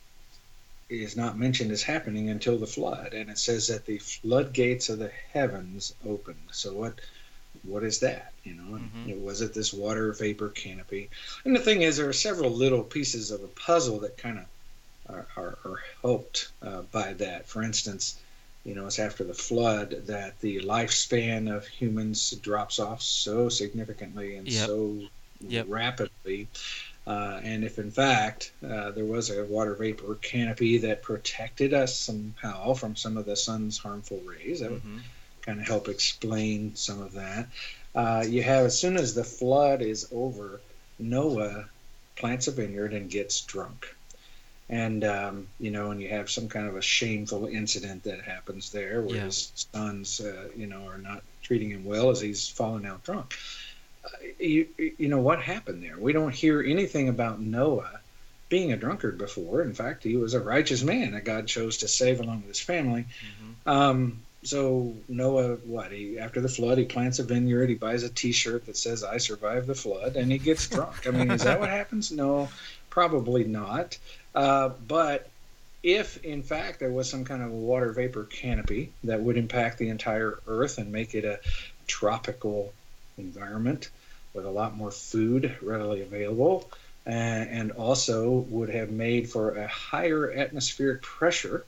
is not mentioned as happening until the flood, and it says that the floodgates of the heavens opened. So what what is that? You know, and, Mhm. you know, was it this water vapor canopy? And the thing is, there are several little pieces of a puzzle that kind of are, are, are helped uh, by that. For instance, you know, it's after the flood that the lifespan of humans drops off so significantly and Yep. so Yep. rapidly. Uh, and if in fact uh, there was a water vapor canopy that protected us somehow from some of the sun's harmful rays, that would Mhm. kind of help explain some of that. uh, you have, as soon as the flood is over, Noah plants a vineyard and gets drunk. And, um, you know, and you have some kind of a shameful incident that happens there where Yeah. his sons, uh, you know, are not treating him well as he's falling out drunk. Uh, you, you know, what happened there? We don't hear anything about Noah being a drunkard before. In fact, he was a righteous man that God chose to save along with his family. Mm-hmm. Um, so Noah, what? He after the flood, he plants a vineyard. He buys a T-shirt that says "I survived the flood," and he gets drunk. I mean, is that what happens? No, probably not. Uh, but if, in fact, there was some kind of water vapor canopy that would impact the entire Earth and make it a tropical environment with a lot more food readily available, uh, and also would have made for a higher atmospheric pressure,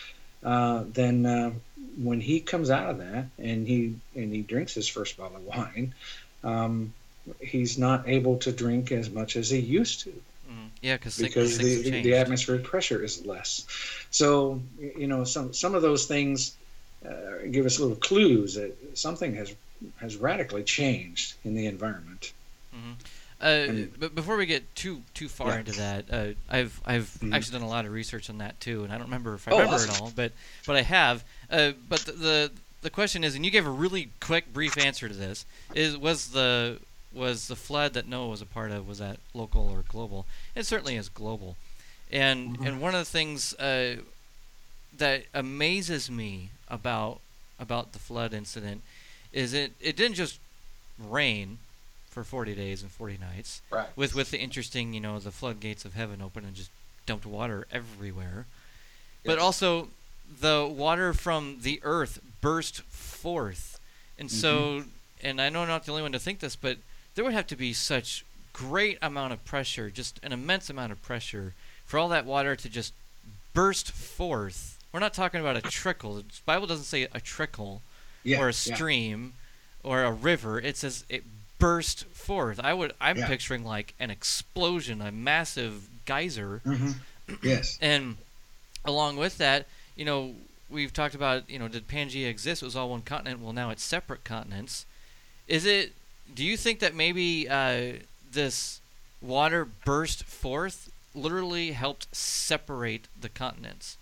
uh, then uh, when he comes out of that and he and he drinks his first bottle of wine, um, he's not able to drink as much as he used to. Mm. Yeah, because because things the, have the changed. atmospheric pressure is less. So, you know, some some of those things uh, give us little clues that something has has radically changed in the environment. Mm-hmm. Uh, but before we get too too far Yeah. into that, uh, I've I've Mhm. actually done a lot of research on that too, and I don't remember if I Oh, remember awesome. it all, but but I have. Uh, but the, the the question is, and you gave a really quick, brief answer to this: is was the was the flood that Noah was a part of, was that local or global? It certainly is global, and Mhm. and one of the things uh, that amazes me about about the flood incident is it it didn't just rain for forty days and forty nights. Right. With with the interesting, you know, the floodgates of heaven open and just dumped water everywhere. But Yes. also the water from the earth burst forth. And so, and I know I'm not the only one to think this, but there would have to be such great amount of pressure, just an immense amount of pressure for all that water to just burst forth. We're not talking about a trickle. The Bible doesn't say a trickle Yeah, or a yeah. stream or a river. It says it burst forth. I would I'm Yeah. picturing like an explosion, a massive geyser. Mhm. Yes. And along with that, you know, we've talked about, you know, did Pangea exist? It was all one continent. Well, now it's separate continents. Is it do you think that maybe uh, this water burst forth literally helped separate the continents?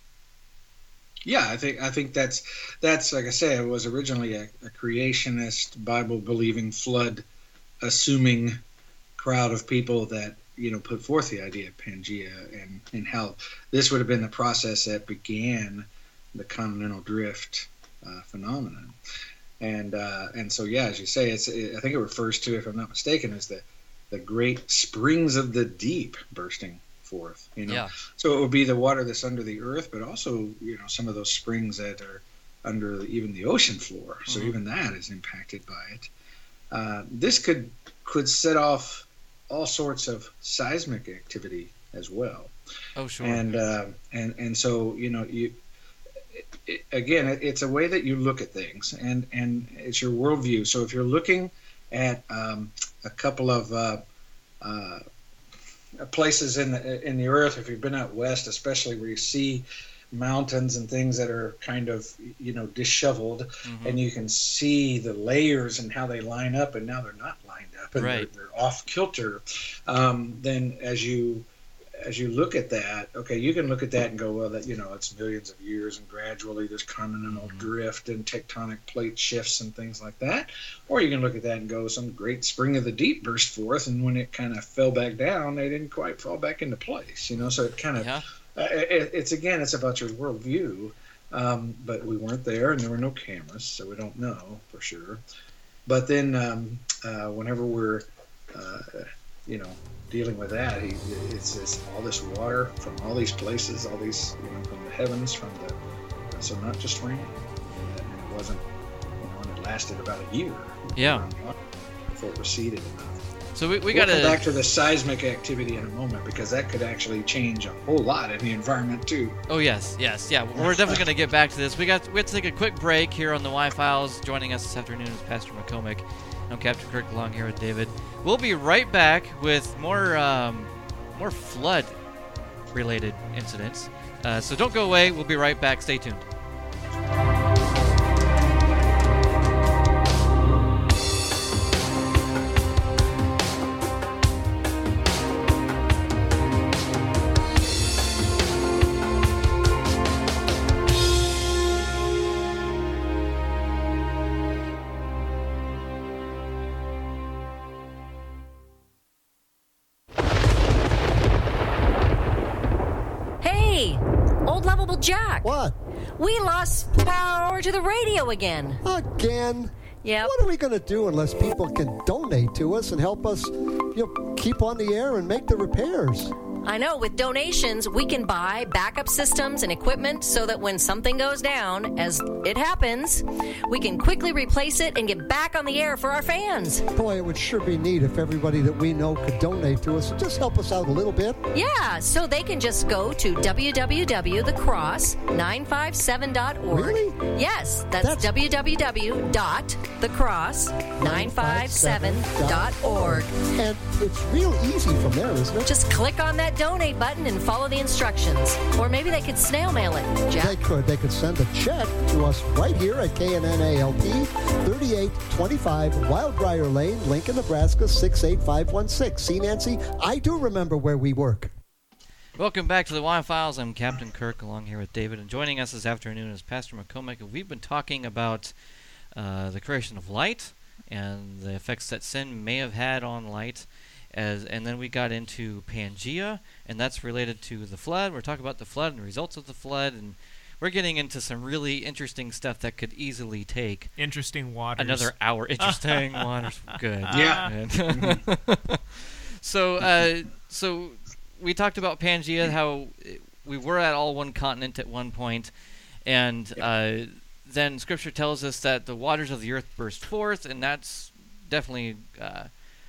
Yeah, I think I think that's that's like I say, it was originally a, a creationist, Bible-believing, flood-assuming crowd of people that, you know, put forth the idea of Pangea, and and how this would have been the process that began the continental drift uh, phenomenon. And uh, and so yeah, as you say, it's I think it refers to, if I'm not mistaken, as the the great springs of the deep bursting forth. You know, Yeah. so it would be the water that's under the earth, but also, you know, some of those springs that are under the, even the ocean floor. So Mhm. even that is impacted by it. Uh, this could could set off all sorts of seismic activity as well. Oh, sure. And uh, and and so, you know, you it, again, it, it's a way that you look at things, and and it's your worldview. So if you're looking at um, a couple of uh, uh, places in the in the earth, if you've been out west, especially where you see mountains and things that are kind of, you know, disheveled, Mhm. and you can see the layers and how they line up, and now they're not lined up, and Right. they're, they're off kilter. Um, then as you as you look at that, okay, you can look at that and go, well, that, you know, it's millions of years, and gradually there's continental Mhm. drift and tectonic plate shifts and things like that. Or you can look at that and go, some great spring of the deep burst forth, and when it kind of fell back down, they didn't quite fall back into place, you know. So it kind of, Yeah. uh, it, it's again, it's about your worldview. Um, but we weren't there, and there were no cameras, so we don't know for sure. But then, um, uh, whenever we're, uh, you know, dealing with that, he, it's this all this water from all these places, all these, you know, from the heavens, from the so not just rain. And it wasn't, you know, and it lasted about a year. Yeah. Before it receded enough. So we, we we'll got come back to the seismic activity in a moment, because that could actually change a whole lot in the environment too. Oh yes, yes, yeah. We're definitely going to get back to this. We got we have to take a quick break here on the Y-Files. Joining us this afternoon is Pastor McCormick. I'm Captain Kirk, along here with David. We'll be right back with more um, more flood-related incidents. Uh, so don't go away. We'll be right back. Stay tuned. unbelievable, Jack. What? We lost power to the radio again. Again? Yep. What are we going to do unless people can donate to us and help us, you know, keep on the air and make the repairs? I know, with donations, we can buy backup systems and equipment so that when something goes down, as it happens, we can quickly replace it and get back on the air for our fans. Boy, it would sure be neat if everybody that we know could donate to us and just help us out a little bit. Yeah, so they can just go to w w w dot the cross nine five seven dot org. Really? Yes, that's, that's w w w dot the cross nine five seven dot org. And it's real easy from there, isn't it? Just click on that donate button and follow the instructions. Or maybe they could snail mail it, Jack. They could. They could send a check to us right here at K N N A L P, thirty-eight twenty-five Wildbriar Lane, Lincoln, Nebraska, six eight five one six. See, Nancy, I do remember where we work. Welcome back to the Y-Files. I'm Captain Kirk, along here with David. And joining us this afternoon is Pastor McCormick. And we've been talking about uh, the creation of light and the effects that sin may have had on light. As, and then we got into Pangea, and that's related to the flood. We're talking about the flood and the results of the flood, and we're getting into some really interesting stuff that could easily take interesting waters. Another hour. Interesting waters. Good. Yeah. so, uh, so we talked about Pangea, how we were at all one continent at one point, and uh, then Scripture tells us that the waters of the earth burst forth, and that's definitely Uh,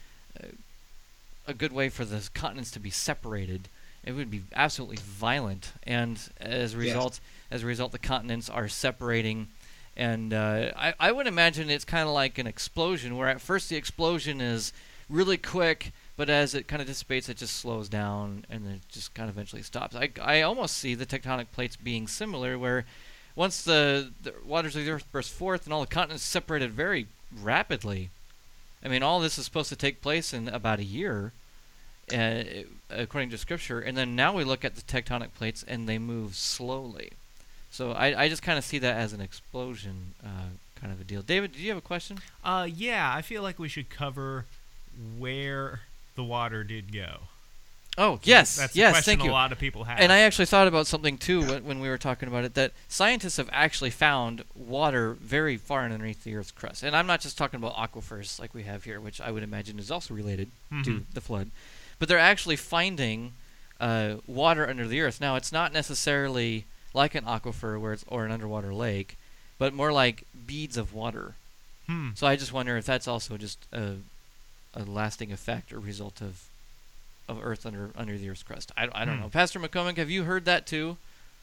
a good way for the continents to be separated. It would be absolutely violent, and as a result, yes. as a result, the continents are separating. And uh, I, I would imagine it's kind of like an explosion, where at first the explosion is really quick, but as it kind of dissipates, it just slows down, and then it just kind of eventually stops. I, I almost see the tectonic plates being similar, where once the, the waters of the earth burst forth, and all the continents separated very rapidly. I mean, all this is supposed to take place in about a year, uh, according to Scripture. And then now we look at the tectonic plates, and they move slowly. So I, I just kind of see that as an explosion uh, kind of a deal. David, do you have a question? Uh, yeah, I feel like we should cover where the water did go. Oh, yes, That's yes, a question thank you. a lot of people have. And I actually thought about something, too, when, when we were talking about it, that scientists have actually found water very far underneath the Earth's crust. And I'm not just talking about aquifers like we have here, which I would imagine is also related mm-hmm. to the flood. But they're actually finding uh, water under the Earth. Now, it's not necessarily like an aquifer where it's, or an underwater lake, but more like beads of water. Hmm. So I just wonder if that's also just a, a lasting effect or result of of Earth under under the Earth's crust. I, I don't hmm. know. Pastor McCormick, have you heard that too?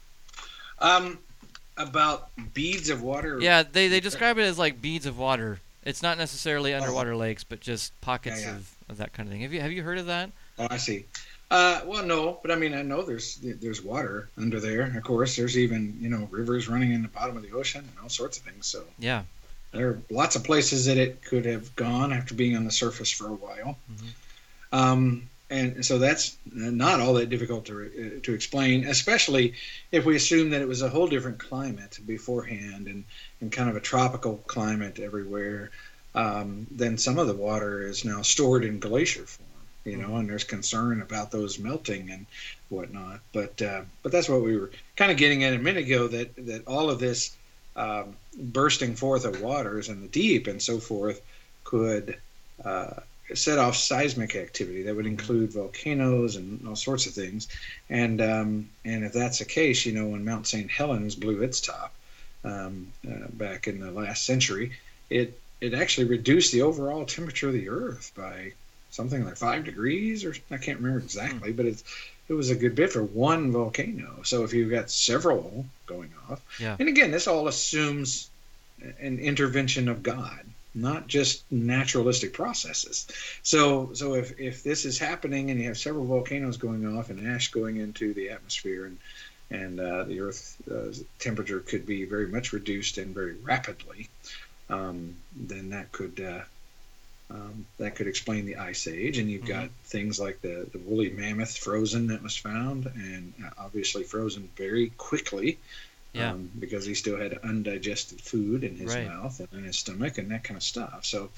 Um, about beads of water? Yeah, they, they describe it as like beads of water. It's not necessarily underwater oh. lakes, but just pockets yeah, yeah. Of, of that kind of thing. Have you have you heard of that? Oh, I see. Uh, well, no, but I mean, I know there's there's water under there. Of course, there's even you know rivers running in the bottom of the ocean and all sorts of things. So yeah, there are lots of places that it could have gone after being on the surface for a while. Mm-hmm. Um, and so that's not all that difficult to uh, to explain, especially if we assume that it was a whole different climate beforehand and, and kind of a tropical climate everywhere. Um, then some of the water is now stored in glacier form. You know, and there's concern about those melting and whatnot. But uh, but that's what we were kind of getting at a minute ago, that, that all of this um, bursting forth of waters in the deep and so forth could uh, set off seismic activity that would include volcanoes and all sorts of things. And um, and if that's the case, you know, when Mount Saint Helens blew its top um, uh, back in the last century, it it actually reduced the overall temperature of the Earth by something like five degrees, or I can't remember exactly, but it's, it was a good bit for one volcano. So if you've got several going off, yeah. and again, this all assumes an intervention of God, not just naturalistic processes. So so if, if this is happening and you have several volcanoes going off and ash going into the atmosphere, and and uh, the Earth's uh, temperature could be very much reduced and very rapidly, um, then that could... Uh, Um, that could explain the Ice Age. And you've mm-hmm. got things like the, the woolly mammoth frozen that was found, and obviously frozen very quickly yeah. um, because he still had undigested food in his right. mouth and in his stomach and that kind of stuff. So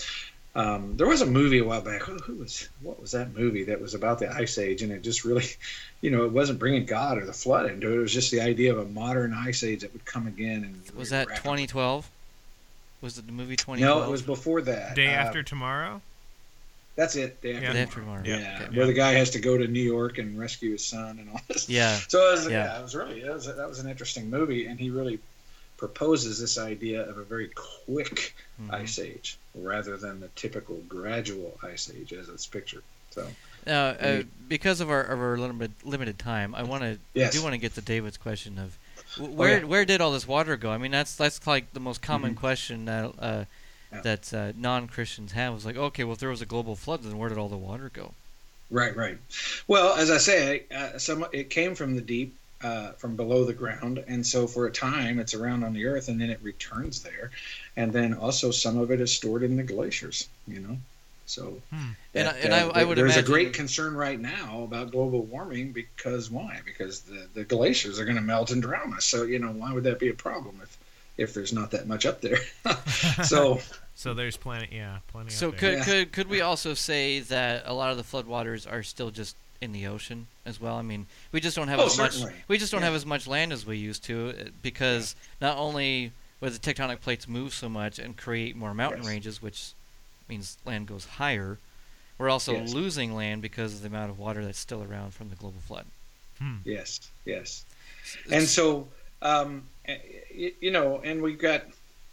Um, there was a movie a while back. Who, who was what was that movie that was about the Ice Age? And it just really, you know, it wasn't bringing God or the flood into it. It was just the idea of a modern Ice Age that would come again. And was that twenty twelve? Was it the movie twenty twelve? No, it was before that. Day uh, After Tomorrow. That's it. Day After, Yeah. tomorrow. Day After Tomorrow. Yeah, Yeah. where the guy has to go to New York and rescue his son and all this. Yeah. So it was, Yeah. yeah. it was really it was, that was an interesting movie, and he really proposes this idea of a very quick Mhm. ice age rather than the typical gradual ice age as it's pictured. So Now, uh, because of our of our limited limited time, I want to Yes. I do want to get to David's question of w- where yeah. where did all this water go? I mean, that's that's like the most common Mhm. question that uh, Yeah. that uh, non-Christians have. Was like, okay, well, if there was a global flood, then where did all the water go? Right, right. Well, as I say, uh, some it came from the deep, uh, from below the ground, and so for a time it's around on the earth, and then it returns there, and then also some of it is stored in the glaciers. You know, so And that, I- and I- uh, I would there's imagine- a great concern right now about global warming because why? Because the the glaciers are going to melt and drown us. So you know, why would that be a problem if if there's not that much up there? so. So there's plenty, yeah, plenty. So up could there. could could we also say that a lot of the floodwaters are still just in the ocean as well? I mean, we just don't have Oh, as much. certainly. We just don't Yeah. have as much land as we used to uh, because not only where the tectonic plates move so much and create more mountain Yes. ranges, which means land goes higher, we're also Yes. losing land because of the amount of water that's still around from the global flood. Yes, yes. And so, um, you, you know, and we've got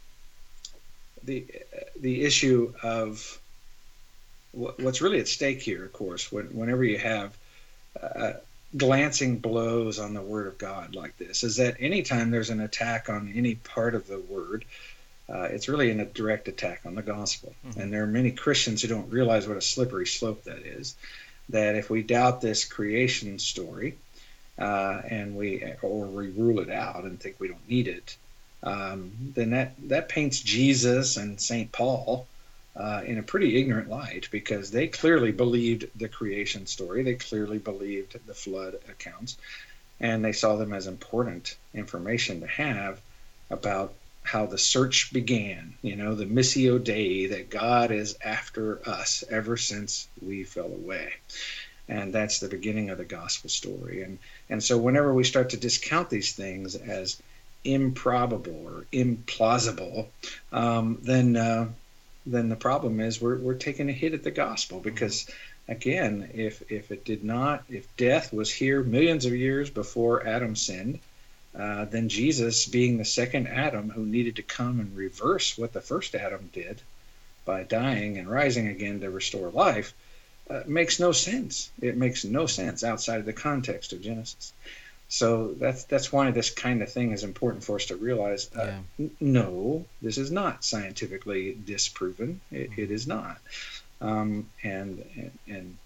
the the issue of what, what's really at stake here, of course, when, whenever you have uh, glancing blows on the Word of God like this, is that anytime there's an attack on any part of the Word, uh, it's really a direct attack on the gospel. Mhm. And there are many Christians who don't realize what a slippery slope that is, that if we doubt this creation story, uh, and we or we rule it out and think we don't need it, um, then that that paints Jesus and Saint Paul uh, in a pretty ignorant light, because they clearly believed the creation story, they clearly believed the flood accounts, and they saw them as important information to have about how the search began. You know, the Missio Dei, that God is after us ever since we fell away. And that's the beginning of the gospel story. And and so whenever we start to discount these things as improbable or implausible, um, then uh, then the problem is we're we're taking a hit at the gospel, because again, if if it did not, if death was here millions of years before Adam sinned, uh, then Jesus, being the second Adam who needed to come and reverse what the first Adam did by dying and rising again to restore life, Uh, makes no sense. It makes no sense outside of the context of Genesis. So that's that's why this kind of thing is important for us to realize. Uh, Yeah. n- no, this is not scientifically disproven. It, it is not. Um, and, and and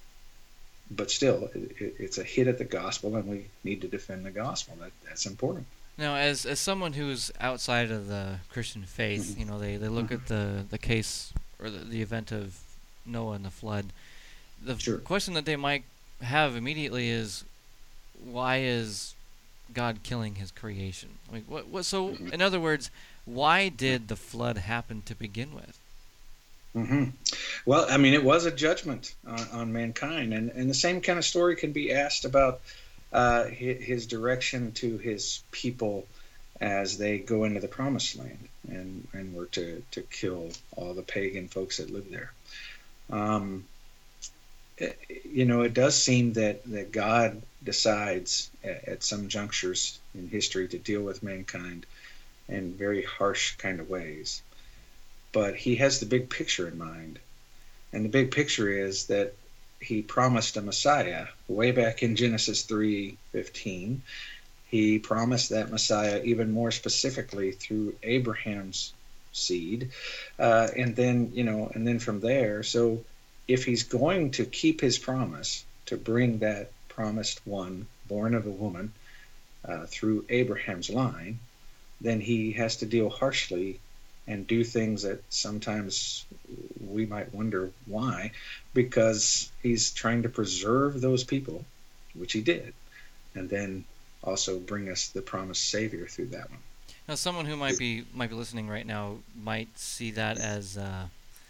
but still, it, it's a hit at the gospel, and we need to defend the gospel. That that's important. Now, as as someone who's outside of the Christian faith, Mhm. you know, they, they look at the, the case or the, the event of Noah and the flood. The f- Sure. question that they might have immediately is, why is God killing His creation? Like, what? What? So, Mhm. in other words, why did the flood happen to begin with? hmm Well, I mean, it was a judgment on, on mankind, and, and the same kind of story can be asked about uh, his, his direction to his people as they go into the promised land and, and were to, to kill all the pagan folks that lived there. Um, it, you know, it does seem that, that God decides at, at some junctures in history to deal with mankind in very harsh kind of ways. But he has the big picture in mind. And the big picture is that he promised a Messiah way back in Genesis three fifteen. He promised that Messiah even more specifically through Abraham's seed. Uh, and then, you know, and then from there, so if he's going to keep his promise to bring that promised one born of a woman uh, through Abraham's line, then he has to deal harshly and do things that sometimes we might wonder why, because he's trying to preserve those people, which he did, and then also bring us the promised Savior through that one. Now, someone who might be might be listening right now might see that as uh,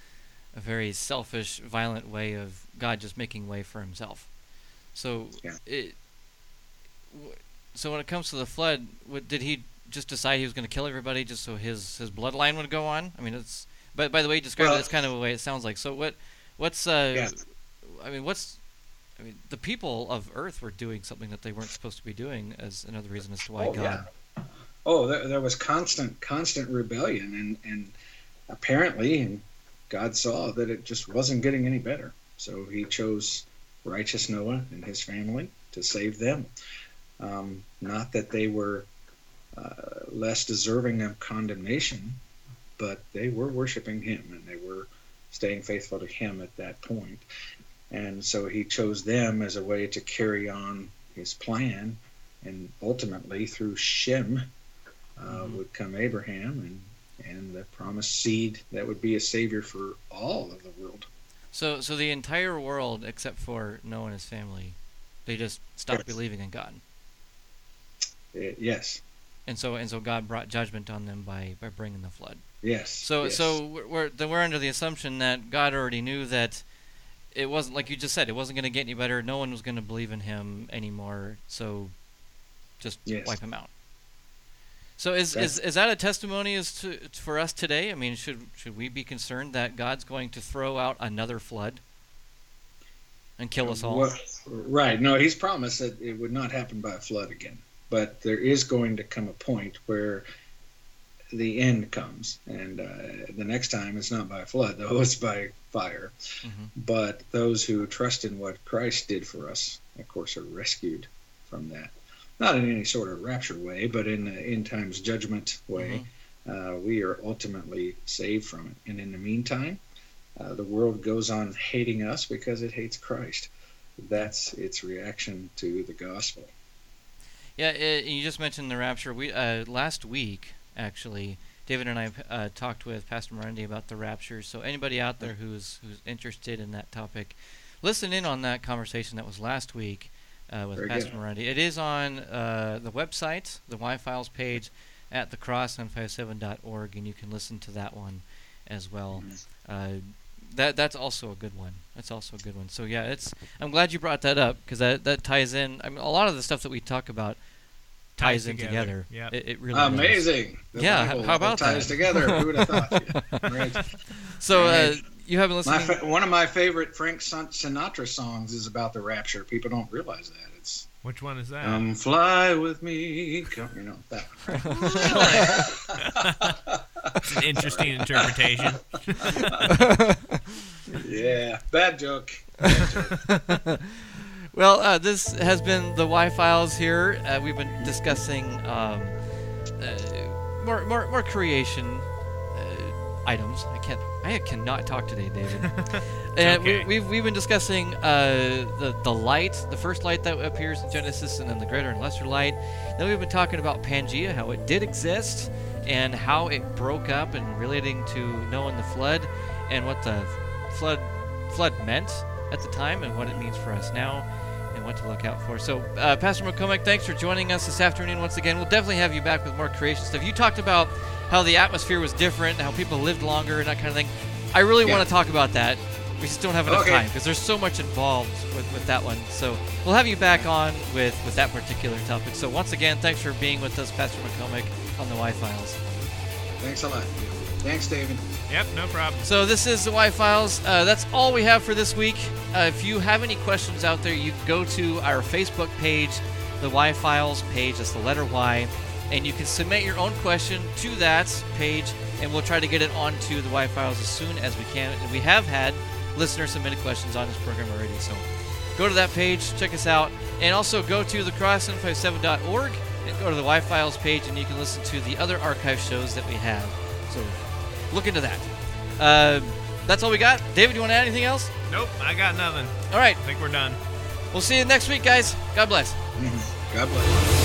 a very selfish, violent way of God just making way for himself. So Yeah. it. w- So when it comes to the flood, what, did he just decide he was going to kill everybody just so his, his bloodline would go on? I mean, it's. But by the way you described Well- it, that's kind of the way it sounds like. So what, what's uh, Yeah. I mean, what's, I mean, the people of Earth were doing something that they weren't supposed to be doing, as another reason as to why Oh, God. yeah. Oh, there, there was constant, constant rebellion, and, and apparently, and God saw that it just wasn't getting any better. So he chose righteous Noah and his family to save them. Um, not that they were uh, less deserving of condemnation, but they were worshiping him, and they were staying faithful to him at that point. And so he chose them as a way to carry on his plan, and ultimately through Shem uh, Mhm. would come Abraham and and the promised seed that would be a savior for all of the world. So, so the entire world, except for Noah and his family, they just stopped Yes. believing in God. Uh, yes, And so, and so God brought judgment on them by, by bringing the flood. yes. So, yes. so we're we're- then we're under the assumption that God already knew that it wasn't, like you just said, it wasn't going to get any better. No one was going to believe in him anymore. So, just Yes. wipe him out. So, is, That's- is is that a testimony as to for us today? I mean, should should we be concerned that God's going to throw out another flood and kill us all? Well, right. No, he's promised that it would not happen by a flood again. But there is going to come a point where the end comes. And uh, the next time it's not by a flood, though, it's by fire. Mhm. But those who trust in what Christ did for us, of course, are rescued from that. Not in any sort of rapture way, but in the end times judgment way. Uh, we are ultimately saved from it. And in the meantime, uh, the world goes on hating us because it hates Christ. That's its reaction to the gospel. Yeah, uh you just mentioned the rapture. We uh, last week, actually, David and I uh, talked with Pastor Morandi about the rapture. So anybody out there who's who's interested in that topic, listen in on that conversation that was last week uh, with Very Pastor good. Morandi. It is on uh, the website, the Y-Files page at the cross nine five seven dot org, and you can listen to that one as well. Uh, that that's also a good one. That's also a good one. So yeah, it's. I'm glad you brought that up because that that ties in. I mean, a lot of the stuff that we talk about ties, Ties in together. together. Yep. It, it really does. Amazing. The yeah, Bible h- how about ties that? together. Who would have thought? Yeah. Right. So uh, Right. you haven't My listened. fa- one of my favorite Frank Sin- Sinatra songs is about the rapture. People don't realize that. It's Which one is that? "Come fly with me." Come, you know that one. It's an interesting interpretation. Yeah, bad joke. Bad joke. Well, uh, this has been the Y-Files here. Uh, we've been discussing um, uh, more, more, more creation uh, items. I can't, I cannot talk today, David. And okay. we, we've we've been discussing uh, the the light, the first light that appears in Genesis, and then the greater and lesser light. Then we've been talking about Pangea, how it did exist, and how it broke up, and relating to Noah and the flood, and what the flood flood meant at the time, and what it means for us now, and what to look out for. So, uh, Pastor McCormick, thanks for joining us this afternoon once again. We'll definitely have you back with more creation stuff. You talked about how the atmosphere was different, how people lived longer, and that kind of thing. I really Yeah. want to talk about that. We just don't have enough Okay. time because there's so much involved with, with that one. So we'll have you back on with, with that particular topic. So once again, thanks for being with us, Pastor McCormick, on the Y-Files. Thanks a lot. Thanks, David. Yep, no problem. So this is the Y-Files. Uh, that's all we have for this week. Uh, if you have any questions out there, you can go to our Facebook page, the Y-Files page. That's the letter Y. And you can submit your own question to that page, and we'll try to get it onto the Y-Files as soon as we can. And we have had listeners submitted questions on this program already. So go to that page, check us out, and also go to the cross nine five seven dot org and go to the Y-Files page, and you can listen to the other archive shows that we have. So look into that. Uh, that's all we got. David, you want to add anything else? Nope, I got nothing. All right. I think we're done. We'll see you next week, guys. God bless. God bless.